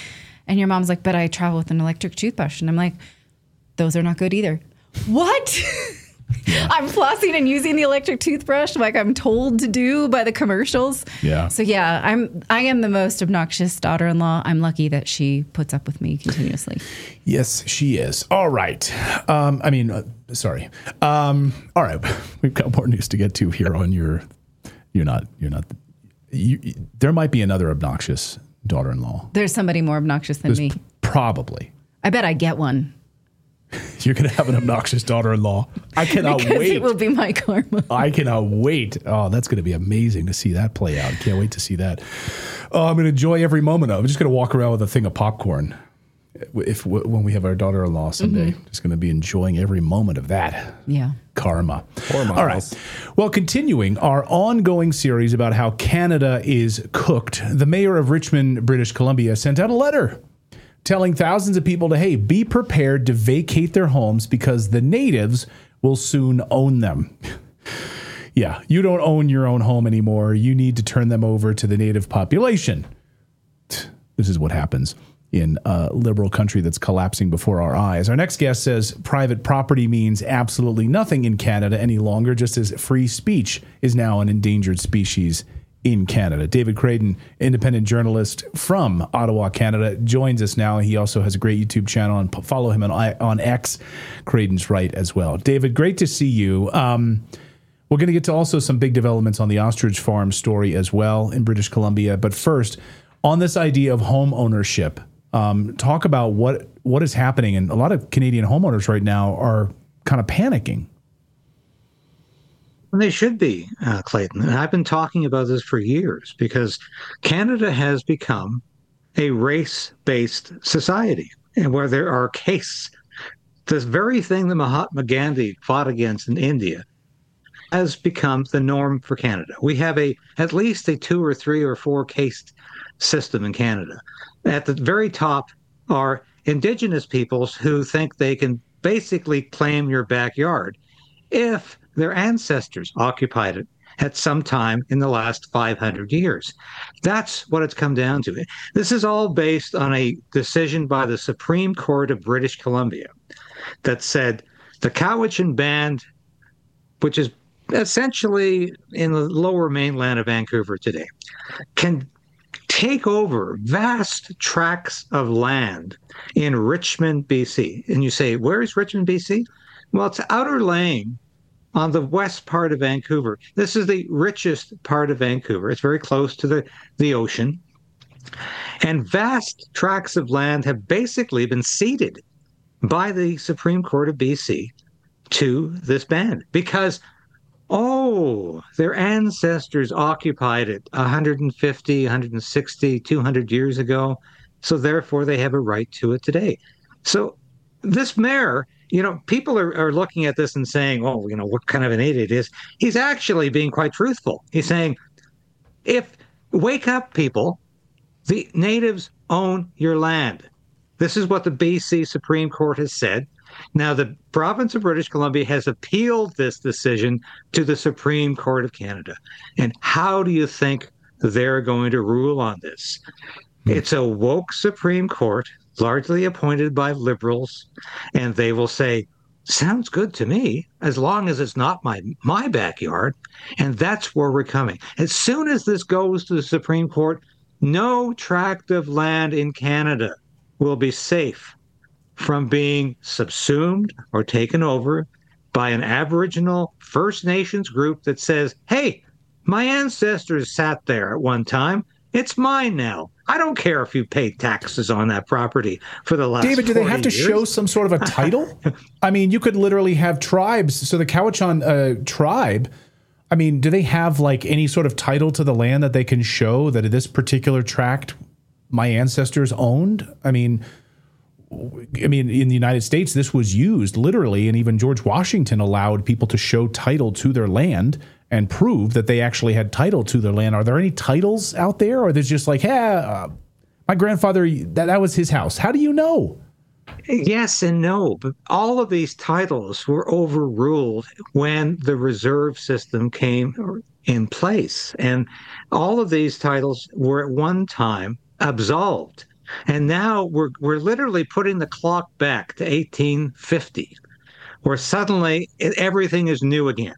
And your mom's like, but I travel with an electric toothbrush. And I'm like, those are not good either. What? Yeah. I'm flossing and using the electric toothbrush like I'm told to do by the commercials. Yeah. So yeah, I'm I am the most obnoxious daughter-in-law. I'm lucky that she puts up with me continuously. Yes, she is. All right. Um, I mean, uh, sorry. Um, all right. We've got more news to get to here on your. You're not. You're not. You, you, there might be another obnoxious daughter-in-law. There's somebody more obnoxious than There's me. p- probably. I bet I get one. You're going to have an obnoxious daughter-in-law. I cannot because wait. It will be my karma. I cannot wait. Oh, that's going to be amazing to see that play out. Can't wait to see that. Oh, I'm going to enjoy every moment of it. I'm just going to walk around with a thing of popcorn if when we have our daughter-in-law someday. Mm-hmm. Just going to be enjoying every moment of that. Yeah. Karma. All right. Well, continuing our ongoing series about how Canada is cooked, the mayor of Richmond, British Columbia, sent out a letter telling thousands of people to, hey, be prepared to vacate their homes because the natives will soon own them. Yeah, you don't own your own home anymore. You need to turn them over to the native population. This is what happens in a liberal country that's collapsing before our eyes. Our next guest says private property means absolutely nothing in Canada any longer, just as free speech is now an endangered species in Canada. David Creighton, independent journalist from Ottawa, Canada, joins us now. He also has a great YouTube channel, and follow him on on X, Creighton's Right, as well. David, great to see you. Um, we're going to get to also some big developments on the ostrich farm story as well in British Columbia. But first, on this idea of home ownership, um, talk about what what is happening. And a lot of Canadian homeowners right now are kind of panicking. They should be, uh, Clayton. And I've been talking about this for years because Canada has become a race-based society and where there are castes. This very thing that Mahatma Gandhi fought against in India has become the norm for Canada. We have a at least a two or three or four caste system in Canada. At the very top are Indigenous peoples who think they can basically claim your backyard if their ancestors occupied it at some time in the last five hundred years. That's what it's come down to. This is all based on a decision by the Supreme Court of British Columbia that said the Cowichan Band, which is essentially in the lower mainland of Vancouver today, can take over vast tracts of land in Richmond, B C. And you say, where is Richmond, B C? Well, it's Outer Lane on the west part of Vancouver. This is the richest part of Vancouver. It's very close to the, the ocean. And vast tracts of land have basically been ceded by the Supreme Court of B C to this band because, oh, their ancestors occupied it one hundred fifty, one hundred sixty, two hundred years ago. So therefore, they have a right to it today. So this mayor, you know, people are, are looking at this and saying, oh, you know, what kind of an idiot is. He's actually being quite truthful. He's saying, if wake up, people, the natives own your land. This is what the B C Supreme Court has said. Now, the province of British Columbia has appealed this decision to the Supreme Court of Canada. And how do you think they're going to rule on this? It's a woke Supreme Court, largely appointed by liberals, and they will say, sounds good to me, as long as it's not my my backyard. And that's where we're coming. As soon as this goes to the Supreme Court, no tract of land in Canada will be safe from being subsumed or taken over by an Aboriginal First Nations group that says, hey, my ancestors sat there at one time. It's mine now. I don't care if you pay taxes on that property for the last David, do they have to years. show some sort of a title? I mean, you could literally have tribes. So the Cowichan uh, tribe, I mean, do they have like any sort of title to the land that they can show that this particular tract my ancestors owned? I mean, I mean, in the United States, this was used literally, and even George Washington allowed people to show title to their land and prove that they actually had title to their land. Are there any titles out there, or there's just like, hey, uh, my grandfather, that, that was his house? How do you know? Yes and no, but all of these titles were overruled when the reserve system came in place. And all of these titles were at one time absolved And now we're we're literally putting the clock back to eighteen fifty, where suddenly everything is new again.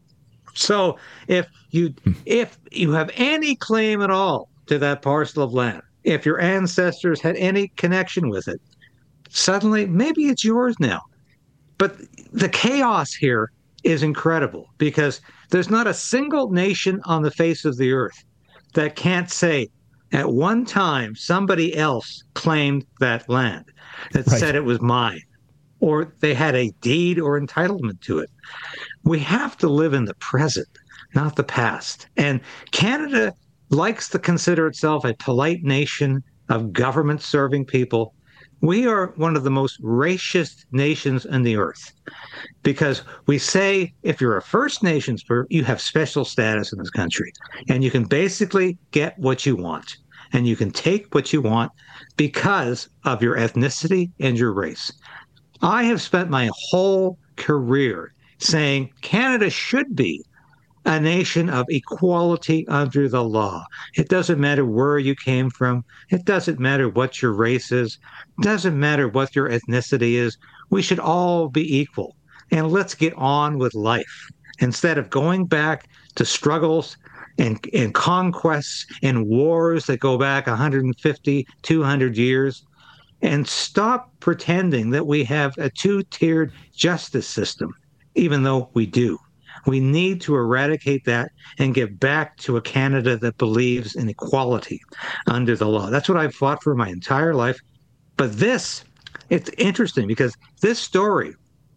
So if you if you have any claim at all to that parcel of land, if your ancestors had any connection with it, suddenly maybe it's yours now. But the chaos here is incredible because there's not a single nation on the face of the earth that can't say at one time somebody else claimed that land, that Right. said it was mine, or they had a deed or entitlement to it. We have to live in the present, not the past. And Canada likes to consider itself a polite nation of government-serving people. We are one of the most racist nations on the earth because we say if you're a First Nations person, you have special status in this country, and you can basically get what you want, and you can take what you want because of your ethnicity and your race. I have spent my whole career saying Canada should be a nation of equality under the law. It doesn't matter where you came from. It doesn't matter what your race is. It doesn't matter what your ethnicity is. We should all be equal. And let's get on with life instead of going back to struggles and, and conquests and wars that go back one hundred fifty, two hundred years. And stop pretending that we have a two-tiered justice system, even though we do. We need to eradicate that and get back to a Canada that believes in equality under the law. That's what I've fought for my entire life. But this, it's interesting because this story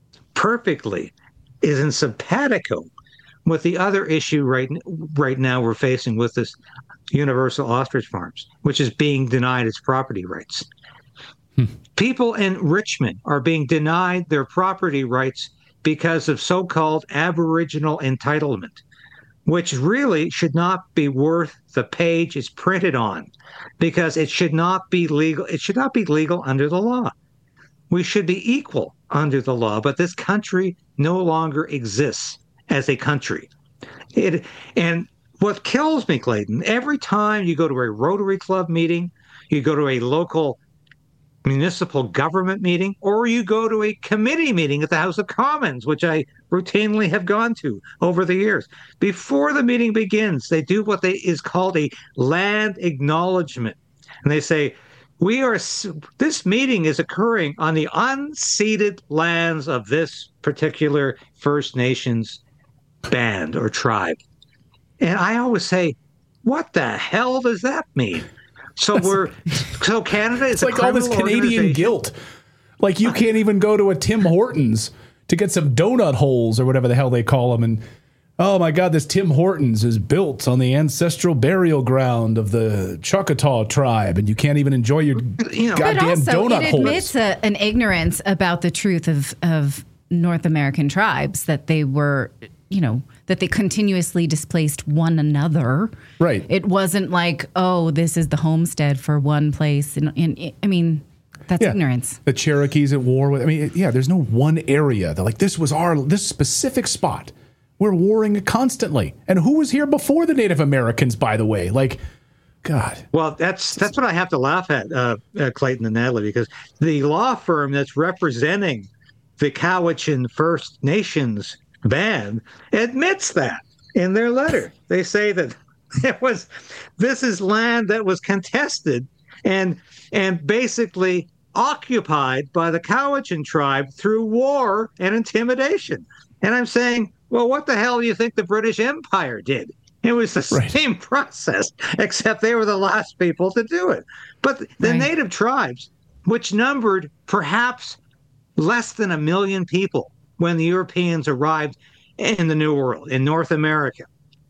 perfectly is in simpatico with the other issue right, right now we're facing with this Universal Ostrich Farms, which is being denied its property rights. Hmm. People in Richmond are being denied their property rights because of so-called Aboriginal entitlement, which really should not be worth the page it's printed on, because it should not be legal. It should not be legal under the law. We should be equal under the law, but this country no longer exists as a country. It, and what kills me, Clayton, every time you go to a Rotary Club meeting, you go to a local municipal government meeting, or you go to a committee meeting at the House of Commons, which I routinely have gone to over the years. Before the meeting begins, they do what they, is called a land acknowledgement. And they say, we are, this meeting is occurring on the unceded lands of this particular First Nations band or tribe. And I always say, what the hell does that mean? So we're so Canada is it's like all this Canadian guilt. Like you can't even go to a Tim Hortons to get some donut holes or whatever the hell they call them. And oh my God, this Tim Hortons is built on the ancestral burial ground of the Choctaw tribe, and you can't even enjoy your you know, goddamn but also, donut it holes. admits a, an ignorance about the truth of of North American tribes, that they were, you know, that they continuously displaced one another. Right. It wasn't like, oh, this is the homestead for one place. And, and I mean, that's yeah. ignorance. The Cherokees at war with, I mean, yeah, there's no one area that like this was our, this specific spot. We're warring constantly. And who was here before the Native Americans, by the way? Like, God. Well, that's that's what I have to laugh at, uh, uh, Clayton and Natalie, because the law firm that's representing the Cowichan First Nations band admits that in their letter. They say that it was this is land that was contested and and basically occupied by the Cowichan tribe through war and intimidation. And I'm saying, well, what the hell do you think the British Empire did? It was the right. same process, except they were the last people to do it. But the right. native tribes, which numbered perhaps less than a million people when the Europeans arrived in the New World, in North America,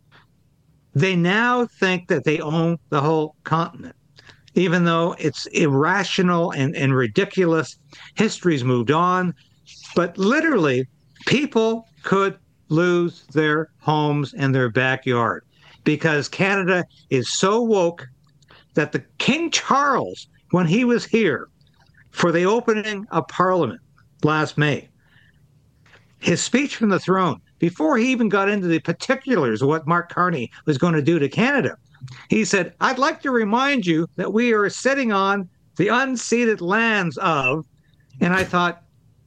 they now think that they own the whole continent, even though it's irrational and, and ridiculous. History's moved on, but literally people could lose their homes and their backyard because Canada is so woke that the King Charles, when he was here for the opening of Parliament last May, his speech from the throne, before he even got into the particulars of what Mark Carney was going to do to Canada, he said, I'd like to remind you that we are sitting on the unceded lands of, and I thought,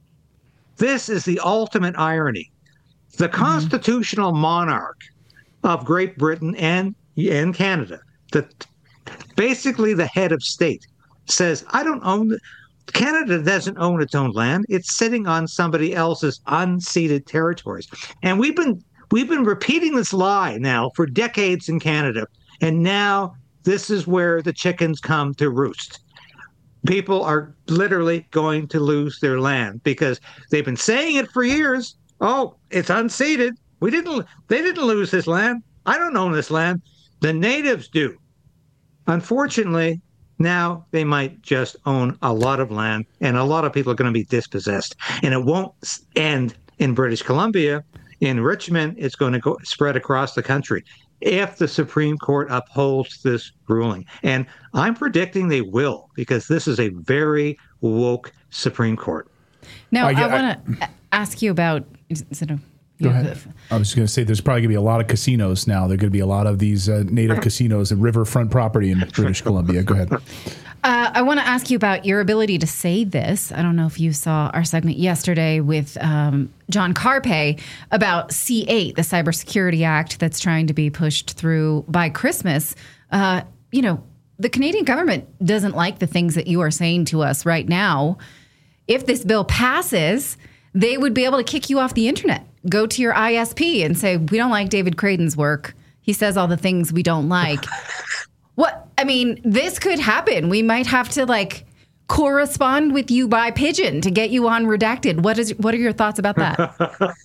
this is the ultimate irony. The mm-hmm. constitutional monarch of Great Britain and, and Canada, the, basically the head of state, says, I don't own, the, Canada doesn't own its own land. It's sitting on somebody else's unceded territories. And we've been we've been repeating this lie now for decades in Canada. And now this is where the chickens come to roost. People are literally going to lose their land because they've been saying it for years. Oh, it's unceded. We didn't, they didn't lose this land. I don't own this land. The natives do. Unfortunately, now they might just own a lot of land, and a lot of people are going to be dispossessed. And it won't end in British Columbia. In Richmond, it's going to go spread across the country if the Supreme Court upholds this ruling. And I'm predicting they will, because this is a very woke Supreme Court. Now, I, I, I want to ask you about... Is, is it a, Go ahead. I was just going to say there's probably going to be a lot of casinos now. There are going to be a lot of these uh, native casinos and riverfront property in British Columbia. Go ahead. Uh, I want to ask you about your ability to say this. I don't know if you saw our segment yesterday with um, John Carpay about C eight, the Cybersecurity Act that's trying to be pushed through by Christmas. Uh, you know, the Canadian government doesn't like the things that you are saying to us right now. If this bill passes, they would be able to kick you off the internet. Go to your I S P and say, we don't like David Creighton's work. He says all the things we don't like. What? I mean, this could happen. We might have to like correspond with you by pigeon to get you on Redacted. What is? What are your thoughts about that?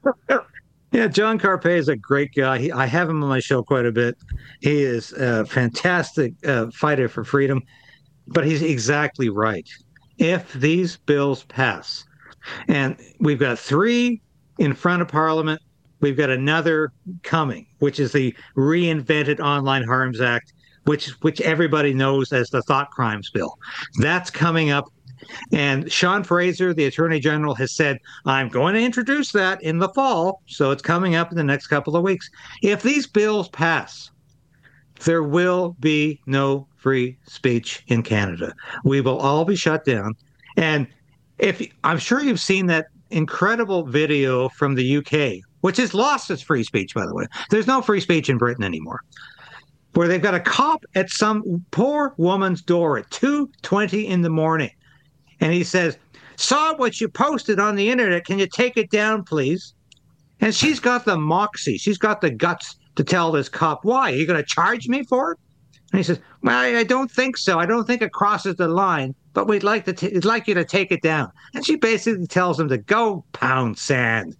Yeah, John Carpay is a great guy. He, I have him on my show quite a bit. He is a fantastic uh, fighter for freedom, but he's exactly right. If these bills pass, and we've got three in front of Parliament, we've got another coming, which is the reinvented Online Harms Act, which which everybody knows as the thought crimes bill. That's coming up. And Sean Fraser, the Attorney General, has said, I'm going to introduce that in the fall. So it's coming up in the next couple of weeks. If these bills pass, there will be no free speech in Canada. We will all be shut down. And if I'm sure you've seen that incredible video from the U K, which has lost its free speech, by the way. There's no free speech in Britain anymore, where they've got a cop at some poor woman's door at two twenty in the morning. And he says, saw what you posted on the internet. Can you take it down, please? And she's got the moxie. She's got the guts to tell this cop, why? Are you going to charge me for it? And he says, well, I, I don't think so. I don't think it crosses the line, but we'd like to t- we'd like you to take it down. And she basically tells him to go pound sand.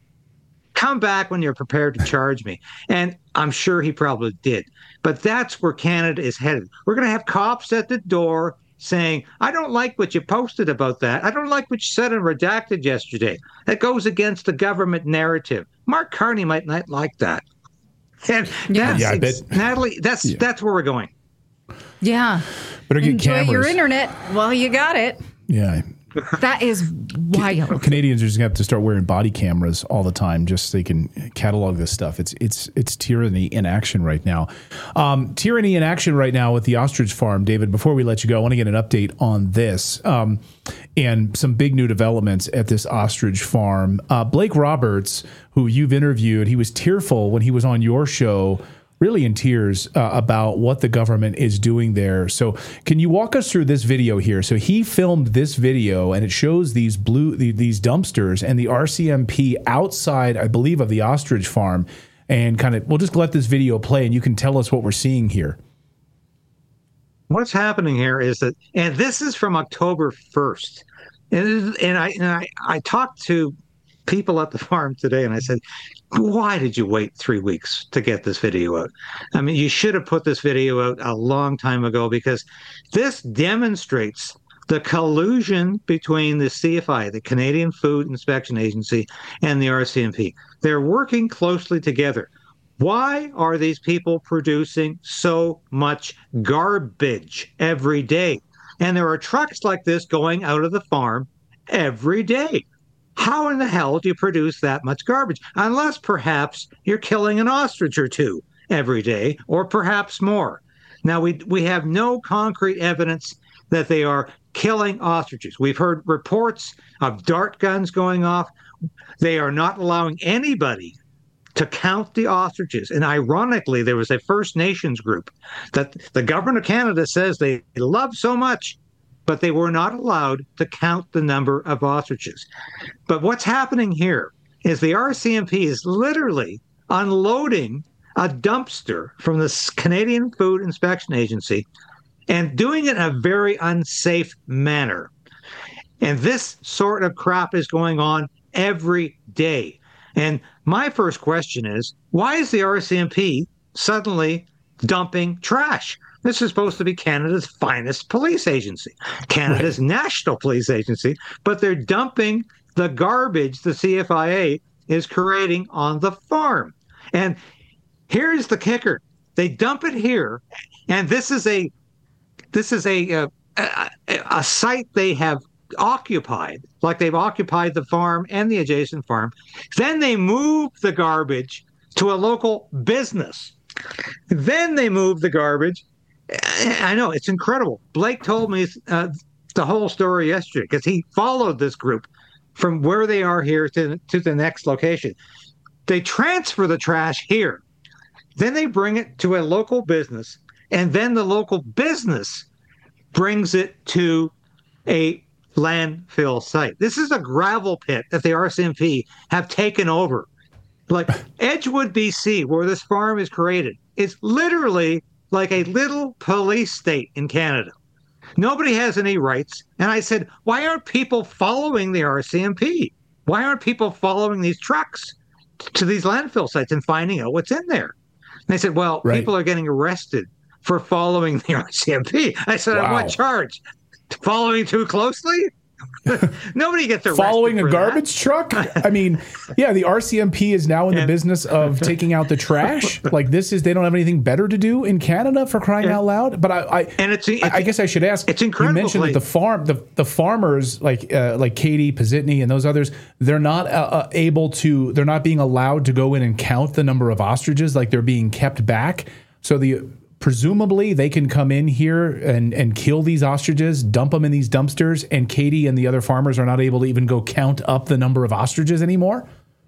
Come back when you're prepared to charge me. And I'm sure he probably did. But that's where Canada is headed. We're going to have cops at the door saying, I don't like what you posted about that. I don't like what you said in Redacted yesterday. That goes against the government narrative. Mark Carney might not like that. And yeah, yeah I bet. Natalie, that's yeah. that's where we're going. Yeah. Better get Enjoy cameras. your internet while you got it. Yeah. That is wild. Canadians are just going to have to start wearing body cameras all the time just so they can catalog this stuff. It's it's it's tyranny in action right now. Um, tyranny in action right now with the ostrich farm. David, before we let you go, I want to get an update on this um, and some big new developments at this ostrich farm. Uh, Blake Roberts, who you've interviewed, he was tearful when he was on your show, really in tears uh, about what the government is doing there. So can you walk us through this video here? So he filmed this video and it shows these blue, the, these dumpsters and the R C M P outside, I believe, of the ostrich farm, and kind of, we'll just let this video play and you can tell us what we're seeing here. What's happening here is that, and this is from October first. And, and I, and I, I talked to people at the farm today and I said, why did you wait three weeks to get this video out? I mean, you should have put this video out a long time ago, because this demonstrates the collusion between the C F I, the Canadian Food Inspection Agency, and the R C M P. They're working closely together. Why are these people producing so much garbage every day? And there are trucks like this going out of the farm every day. How in the hell do you produce that much garbage? Unless perhaps you're killing an ostrich or two every day, or perhaps more. Now, we we have no concrete evidence that they are killing ostriches. We've heard reports of dart guns going off. They are not allowing anybody to count the ostriches. And ironically, there was a First Nations group that the government of Canada says they love so much, but they were not allowed to count the number of ostriches. But what's happening here is the R C M P is literally unloading a dumpster from the Canadian Food Inspection Agency and doing it in a very unsafe manner. And this sort of crap is going on every day. And my first question is, why is the R C M P suddenly dumping trash? This is supposed to be Canada's finest police agency, Canada's right. national police agency, but they're dumping the garbage the C F I A is creating on the farm. And here's the kicker. They dump it here, and this is a this is a a, a, a site they have occupied, like they've occupied the farm and the adjacent farm. Then they move the garbage to a local business. Then they move the garbage. I know, it's incredible. Blake told me uh, the whole story yesterday because he followed this group from where they are here to, to the next location. They transfer the trash here. Then they bring it to a local business, and then the local business brings it to a landfill site. This is a gravel pit that the R C M P have taken over. Like Edgewood, B C, where this farm is created, is literally like a little police state in Canada. Nobody has any rights. And I said, why aren't people following the R C M P? Why aren't people following these trucks to these landfill sites and finding out what's in there? And they said, well, right. people are getting arrested for following the R C M P. I said, wow. on what charge? Following too closely? Nobody gets arrested following a for garbage that. truck. I mean, yeah, the R C M P is now in and, the business of taking out the trash. Like this is, they don't have anything better to do in Canada, for crying and, out loud. But I, I, and it's, it's, I, I guess I should ask. It's incredible. You mentioned that the farm, the, the farmers like uh, like Katie Positny and those others, they're not uh, uh, able to. They're not being allowed to go in and count the number of ostriches. Like they're being kept back. So the. Presumably, they can come in here and, and kill these ostriches, dump them in these dumpsters, and Katie and the other farmers are not able to even go count up the number of ostriches anymore?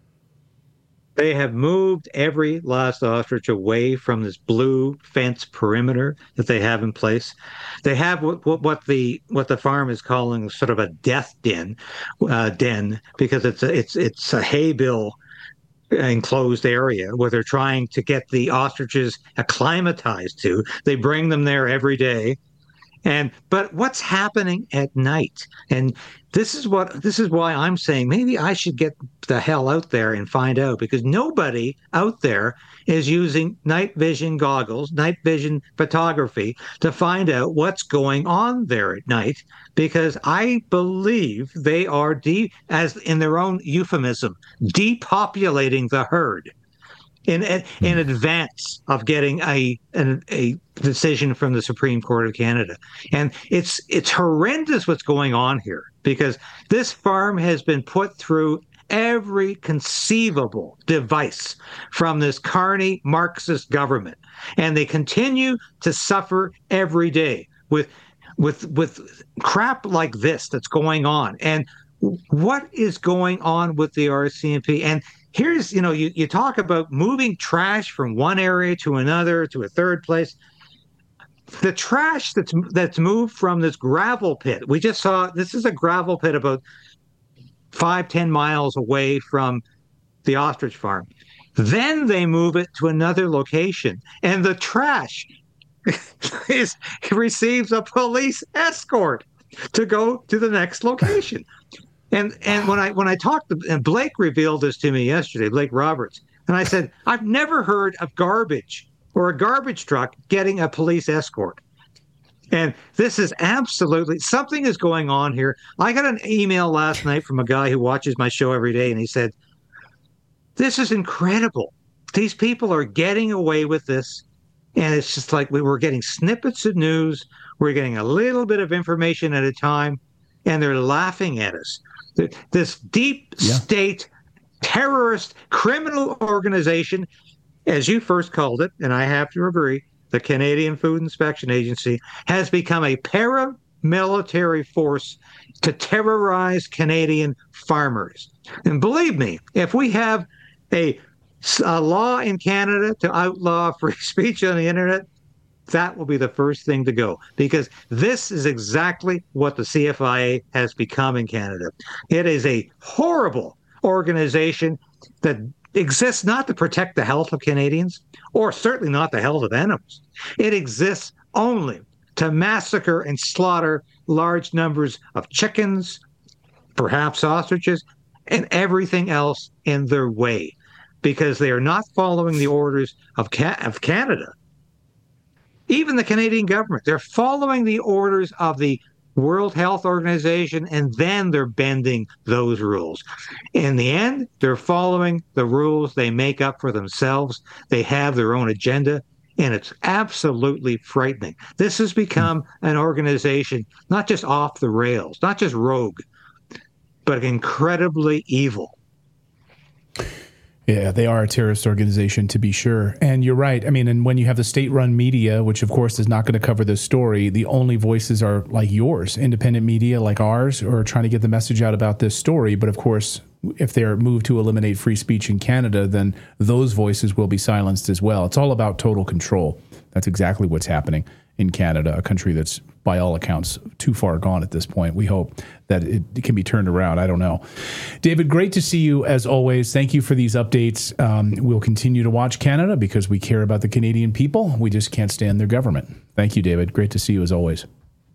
They have moved every last ostrich away from this blue fence perimeter that they have in place. They have what, what the what the farm is calling sort of a death den, uh, den because it's a, it's it's a hay bill enclosed area where they're trying to get the ostriches acclimatized to. They bring them there every day. And but what's happening at night? And this is what this is why I'm saying maybe I should get the hell out there and find out, because nobody out there is using night vision goggles, night vision photography to find out what's going on there at night, because I believe they are de as in their own euphemism, depopulating the herd in in advance of getting a an, a decision from the Supreme Court of Canada. And it's it's horrendous what's going on here, because this farm has been put through every conceivable device from this carny Marxist government, and they continue to suffer every day with with with crap like this that's going on. And what is going on with the R C M P? And here's, you know, you, you talk about moving trash from one area to another, to a third place. The trash that's that's moved from this gravel pit, we just saw, this is a gravel pit about five, ten miles away from the ostrich farm. Then they move it to another location, and the trash is receives a police escort to go to the next location. And and when I when I talked to, and Blake revealed this to me yesterday, Blake Roberts, and I said, I've never heard of garbage or a garbage truck getting a police escort. And this is absolutely, something is going on here. I got an email last night from a guy who watches my show every day, and he said, this is incredible. These people are getting away with this. And it's just like we were getting snippets of news. We're getting a little bit of information at a time, and they're laughing at us. This deep yeah. state terrorist criminal organization, as you first called it, and I have to agree, the Canadian Food Inspection Agency has become a military force to terrorize Canadian farmers. And believe me, if we have a, a law in Canada to outlaw free speech on the internet, that will be the first thing to go, because this is exactly what the C F I A has become in Canada. It is a horrible organization that exists not to protect the health of Canadians, or certainly not the health of animals. It exists only to massacre and slaughter large numbers of chickens, perhaps ostriches, and everything else in their way, because they are not following the orders of, Ca- of Canada. Even the Canadian government, they're following the orders of the World Health Organization, and then they're bending those rules. In the end, they're following the rules they make up for themselves. They have their own agenda, and it's absolutely frightening. This has become an organization not just off the rails, not just rogue, but incredibly evil. Yeah, they are a terrorist organization, to be sure. And you're right. I mean, and when you have the state-run media, which of course is not going to cover this story, the only voices are like yours, independent media like ours, or trying to get the message out about this story. But of course, if they're moved to eliminate free speech in Canada, then those voices will be silenced as well. It's all about total control. That's exactly what's happening in Canada, a country that's, by all accounts, too far gone at this point. We hope that it, it can be turned around. I don't know. David, great to see you as always. Thank you for these updates. Um, we'll continue to watch Canada because we care about the Canadian people. We just can't stand their government. Thank you, David. Great to see you as always.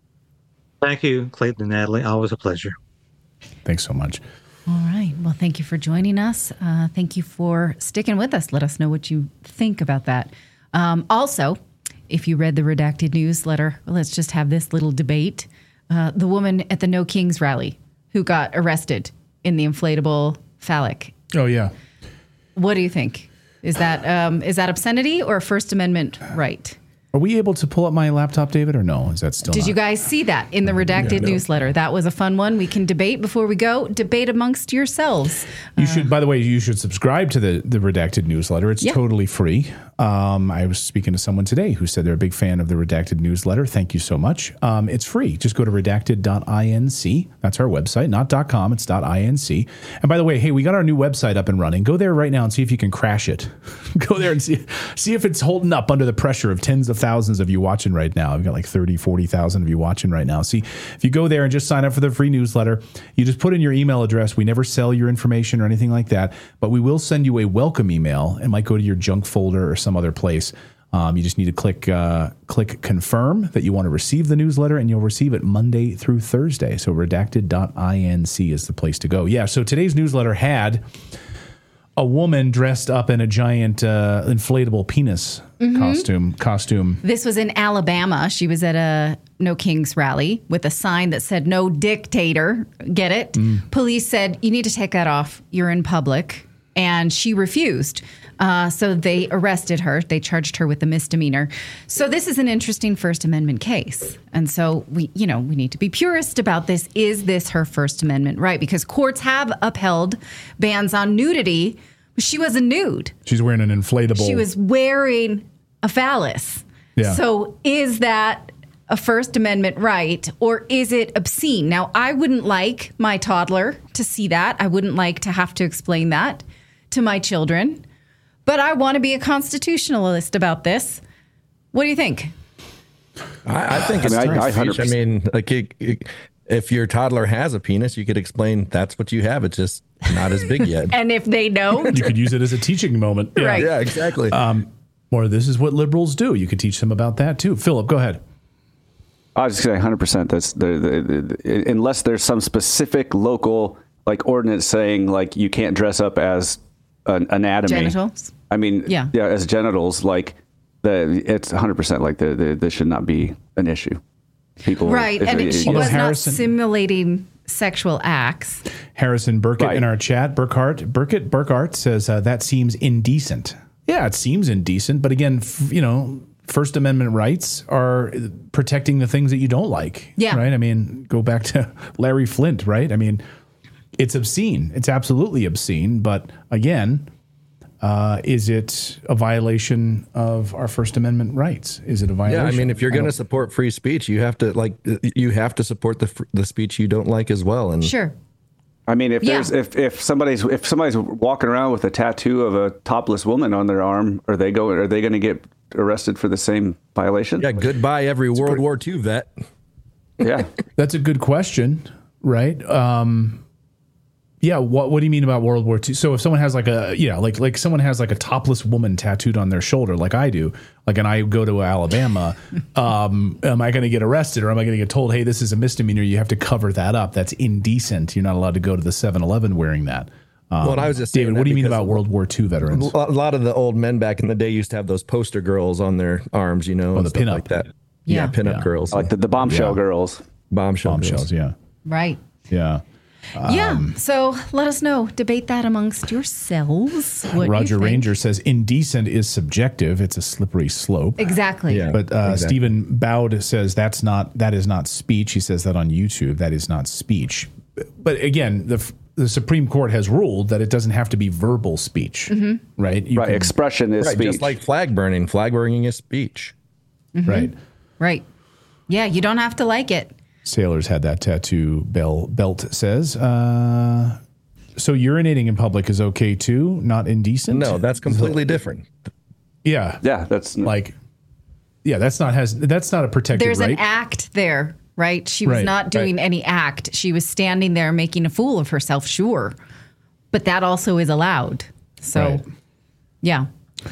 Thank you, Clayton and Natalie. Always a pleasure. Thanks so much. All right. Well, thank you for joining us. Uh, thank you for sticking with us. Let us know what you think about that. Um, also, if you read the redacted newsletter, let's just have this little debate. Uh, the woman at the No Kings rally who got arrested in the inflatable phallic. Oh, yeah. What do you think? Is that um, is that obscenity or First Amendment right? Are we able to pull up my laptop, David, or no? Is that still Did not? you guys see that in the redacted Yeah, no. newsletter? That was a fun one. We can debate before we go. Debate amongst yourselves. You should, by the way, you should subscribe to the, the redacted newsletter. It's Yeah. totally free. Um, I was speaking to someone today who said they're a big fan of the redacted newsletter. Thank you so much. Um, it's free. Just go to redacted dot inc. That's our website, not .com. It's .inc. And by the way, hey, we got our new website up and running. Go there right now and see if you can crash it. Go there and see see if it's holding up under the pressure of tens of thousands of you watching right now. I've got like thirty, forty thousand of you watching right now. See, if you go there and just sign up for the free newsletter, you just put in your email address. We never sell your information or anything like that, but we will send you a welcome email. It might go to your junk folder or some other place. Um, you just need to click uh, click confirm that you want to receive the newsletter, and you'll receive it Monday through Thursday. So redacted dot inc is the place to go. Yeah, so today's newsletter had a woman dressed up in a giant uh, inflatable penis Mm-hmm. costume. Costume. This was in Alabama. She was at a No Kings rally with a sign that said "No Dictator." Get it? Mm. Police said, "You need to take that off. You're in public." And she refused. Uh, so they arrested her. They charged her with a misdemeanor. So this is an interesting First Amendment case. And so we, you know, we need to be purist about this. Is this her First Amendment right? Because courts have upheld bans on nudity. She wasn't nude. She's wearing an inflatable. She was wearing a phallus. Yeah. So is that a First Amendment right, or is it obscene? Now, I wouldn't like my toddler to see that. I wouldn't like to have to explain that to my children. But I want to be a constitutionalist about this. What do you think? I, I think it's I mean, I- I free speech. I mean, like it, it, if your toddler has a penis, you could explain that's what you have. It's just not as big yet. And if they don't, You could use it as a teaching moment. Yeah. Right. Yeah, exactly. Um, or this is what liberals do. You could teach them about that too. Philip, go ahead. I was just saying one hundred percent. That's the, the, the, unless there's some specific local like ordinance saying like you can't dress up as an anatomy. genitals. I mean, Yeah. yeah, as genitals, like the it's one hundred percent like the, the this should not be an issue. People, Right. if And it- it, she Although was Harrison- not simulating sexual acts. Harrison Burkett Right. in our chat, Burkhart, Burkett, Burkhart says uh, that seems indecent. Yeah, it seems indecent. But again, f- you know, First Amendment rights are protecting the things that you don't like. Yeah. Right. I mean, go back to Larry Flint. Right. I mean, it's obscene. It's absolutely obscene. But again, Uh, is it a violation of our First Amendment rights? Is it a violation? Yeah, I mean, if you're I going to don't- support free speech, you have to like you have to support the fr- the speech you don't like as well. And Sure. I mean, if Yeah. there's if, if somebody's if somebody's walking around with a tattoo of a topless woman on their arm, are they going are they going to get arrested for the same violation? yeah, goodbye every World War Two vet. Yeah. That's a good question, right? Um, yeah. What What do you mean about World War Two? So if someone has like a yeah, like like someone has like a topless woman tattooed on their shoulder, like I do, like, and I go to Alabama, um, am I going to get arrested, or am I going to get told, hey, this is a misdemeanor? You have to cover that up. That's indecent. You're not allowed to go to the seven eleven wearing that. Um, Well, and I was just saying David, that what do you mean because about World War Two veterans? A lot of the old men back in the day used to have those poster girls on their arms, you know, Oh, and the stuff pinup. like that. Yeah. Yeah, pinup Yeah. girls, Like the, the bombshell Yeah. girls. bombshell, Bombshells, girls. yeah, Right. yeah. yeah. Um, So let us know. Debate that amongst yourselves. What you Roger think. Ranger says indecent is subjective. It's a slippery slope. Exactly. Yeah. But uh, Exactly. Stephen Bowd says that's not that is not speech. He says that on YouTube. That is not speech. But again, the the Supreme Court has ruled that it doesn't have to be verbal speech, Mm-hmm. right? You Right. can- Expression is Right, speech. just like flag burning. Flag burning is speech. right. Right. Yeah. You don't have to like it. Sailors had that tattoo. Bell Belt says. Uh, so urinating in public is okay too, not indecent. No, that's completely different. yeah, yeah, that's like yeah, that's not has that's not a protected There's right. an act there, right? She was Right, not doing right. any act. She was standing there making a fool of herself, sure. But that also is allowed. So, Right. yeah.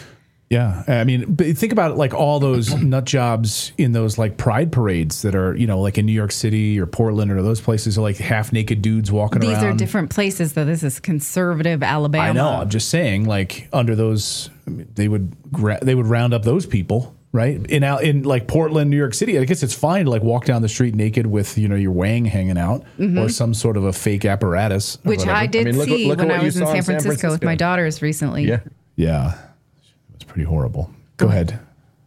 Yeah, I mean, but think about it, like all those nut jobs in those like pride parades that are, you know, like in New York City or Portland or those places are like half naked dudes walking These around. are different places, though. This is conservative Alabama. I know. I'm just saying, like under those, I mean, they would gra- they would round up those people, right? In out in like Portland, New York City. I guess it's fine to like walk down the street naked with you know your wang hanging out or some sort of a fake apparatus, or Mm-hmm. Which whatever. I did I mean, look- see look at when what I you was in saw San in San Francisco, with my Francisco. daughters recently. Yeah. Yeah, it was pretty horrible. Go ahead.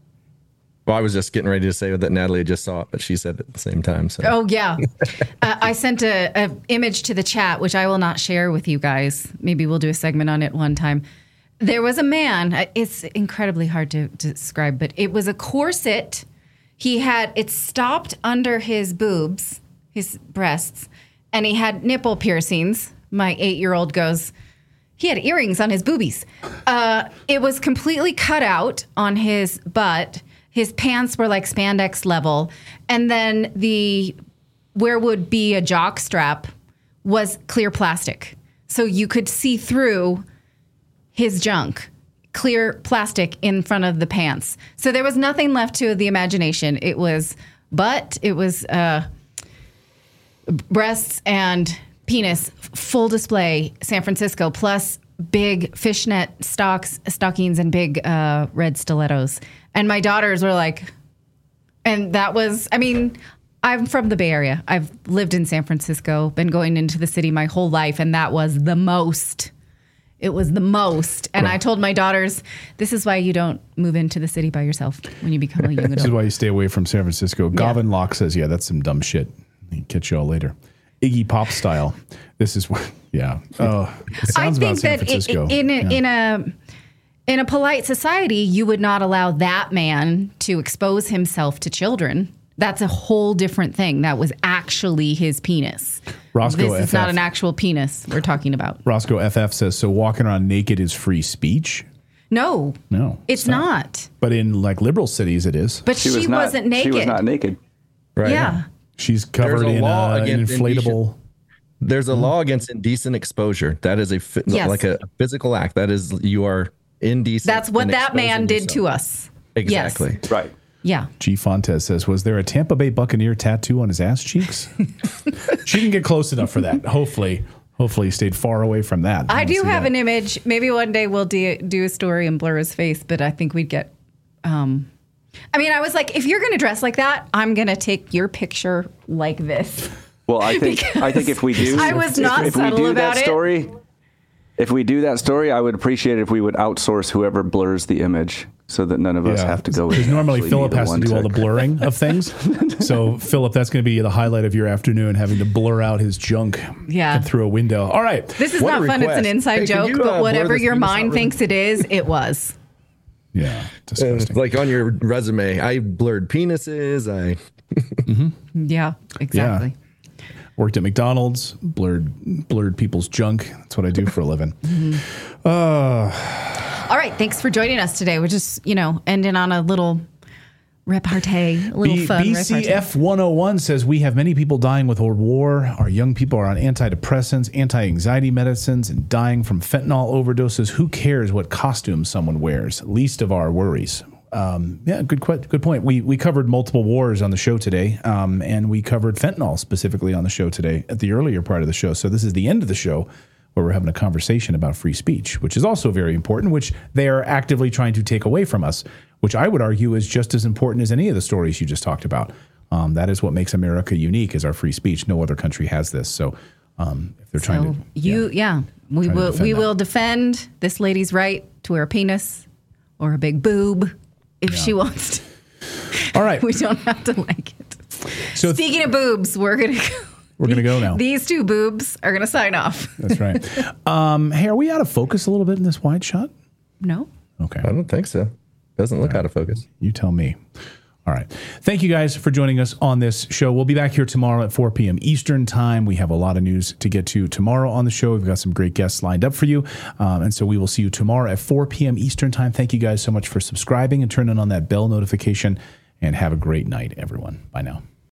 Well, I was just getting ready to say that Natalie just saw it, but she said it at the same time. So Oh yeah, uh, I sent a, a image to the chat, which I will not share with you guys. Maybe we'll do a segment on it one time. There was a man. uh, It's incredibly hard to, to describe, but it was a corset. He had it stopped under his boobs, his breasts, and he had nipple piercings. My eight-year-old goes, he had earrings on his boobies. Uh, it was completely cut out on his butt. His pants were like spandex level. And then the, where would be a jock strap was clear plastic. So you could see through his junk, clear plastic in front of the pants. So there was nothing left to the imagination. It was butt, it was uh, breasts and penis, full display, San Francisco, plus big fishnet stocks, stockings and big uh, red stilettos. And my daughters were like, and that was, I mean, I'm from the Bay Area. I've lived in San Francisco, been going into the city my whole life, and that was the most. It was the most. And I told my daughters, this is why you don't move into the city by yourself when you become a young This is adult. why you stay away from San Francisco. Gavin Locke says, yeah, that's some dumb shit. Catch you all later. Iggy Pop style. This is what, yeah. Oh, it I sounds about think San that Francisco. in, in, a, Yeah. in a in a polite society, you would not allow that man to expose himself to children. That's a whole different thing. That was actually his penis. Roscoe this F F. is not an actual penis we're talking about. Roscoe F F says, so walking around naked is free speech? No, No. it's not. But in like liberal cities, it is. But she, was not, wasn't naked. She was not naked. right. Yeah. She's covered There's a in law uh, an against inflatable. There's a law against indecent exposure. That is a fi- Yes. like a physical act. That is you are indecent. That's what in that man exposing did yourself. to us. Exactly. Yes. Right. Yeah. G. Fontes says, was there a Tampa Bay Buccaneer tattoo on his ass cheeks? She didn't get close enough for that. Hopefully, hopefully he stayed far away from that. I don't do see have that. an image. Maybe one day we'll do, do a story and blur his face, but I think we'd get. Um, I mean, I was like, if you're going to dress like that, I'm going to take your picture like this. Well, I think I think if we do, I was if, not if we subtle do about that it. story, if we do that story, I would appreciate it if we would outsource whoever blurs the image so that none of us Yeah. have to go. Because normally Philip has to one do all the blurring of things. So, Philip, that's going to be the highlight of your afternoon, having to blur out his junk Yeah. through a window. All right. This is What a not fun. It's an request. inside Hey, can joke, you, uh, but blur whatever this your penis out mind really- thinks it is, it was. Yeah. It's Disgusting. like on your resume, I blurred penises. I Yeah, exactly. Worked at McDonald's, blurred blurred people's junk. That's what I do for a living. Uh, All right. Thanks for joining us today. We're just, you know, ending on a little repartee, a little B- fun B C repartee. F one oh one says we have many people dying with World War. Our young people are on antidepressants, anti-anxiety medicines, and dying from fentanyl overdoses. Who cares what costume someone wears? Least of our worries. Um, yeah, good que- good point. We we covered multiple wars on the show today, um, and we covered fentanyl specifically on the show today at the earlier part of the show. So this is the end of the show where we're having a conversation about free speech, which is also very important, which they are actively trying to take away from us, which I would argue is just as important as any of the stories you just talked about. Um, that is what makes America unique, is our free speech. No other country has this. So um, if they're trying So to, you, yeah, we Trying to will defend we that. will defend this lady's right to wear a penis or a big boob if she wants to. all right. We don't have to like it. So Speaking of boobs, we're gonna go. we're gonna go now. These two boobs are gonna sign off. That's right. Um, hey, are we out of focus a little bit in this wide shot? No. Okay. I don't think so. Doesn't look out of focus. You tell me. All right. Thank you guys for joining us on this show. We'll be back here tomorrow at four p.m. Eastern time. We have a lot of news to get to tomorrow on the show. We've got some great guests lined up for you. Um, and so we will see you tomorrow at four p.m. Eastern time. Thank you guys so much for subscribing and turning on that bell notification. And have a great night, everyone. Bye now.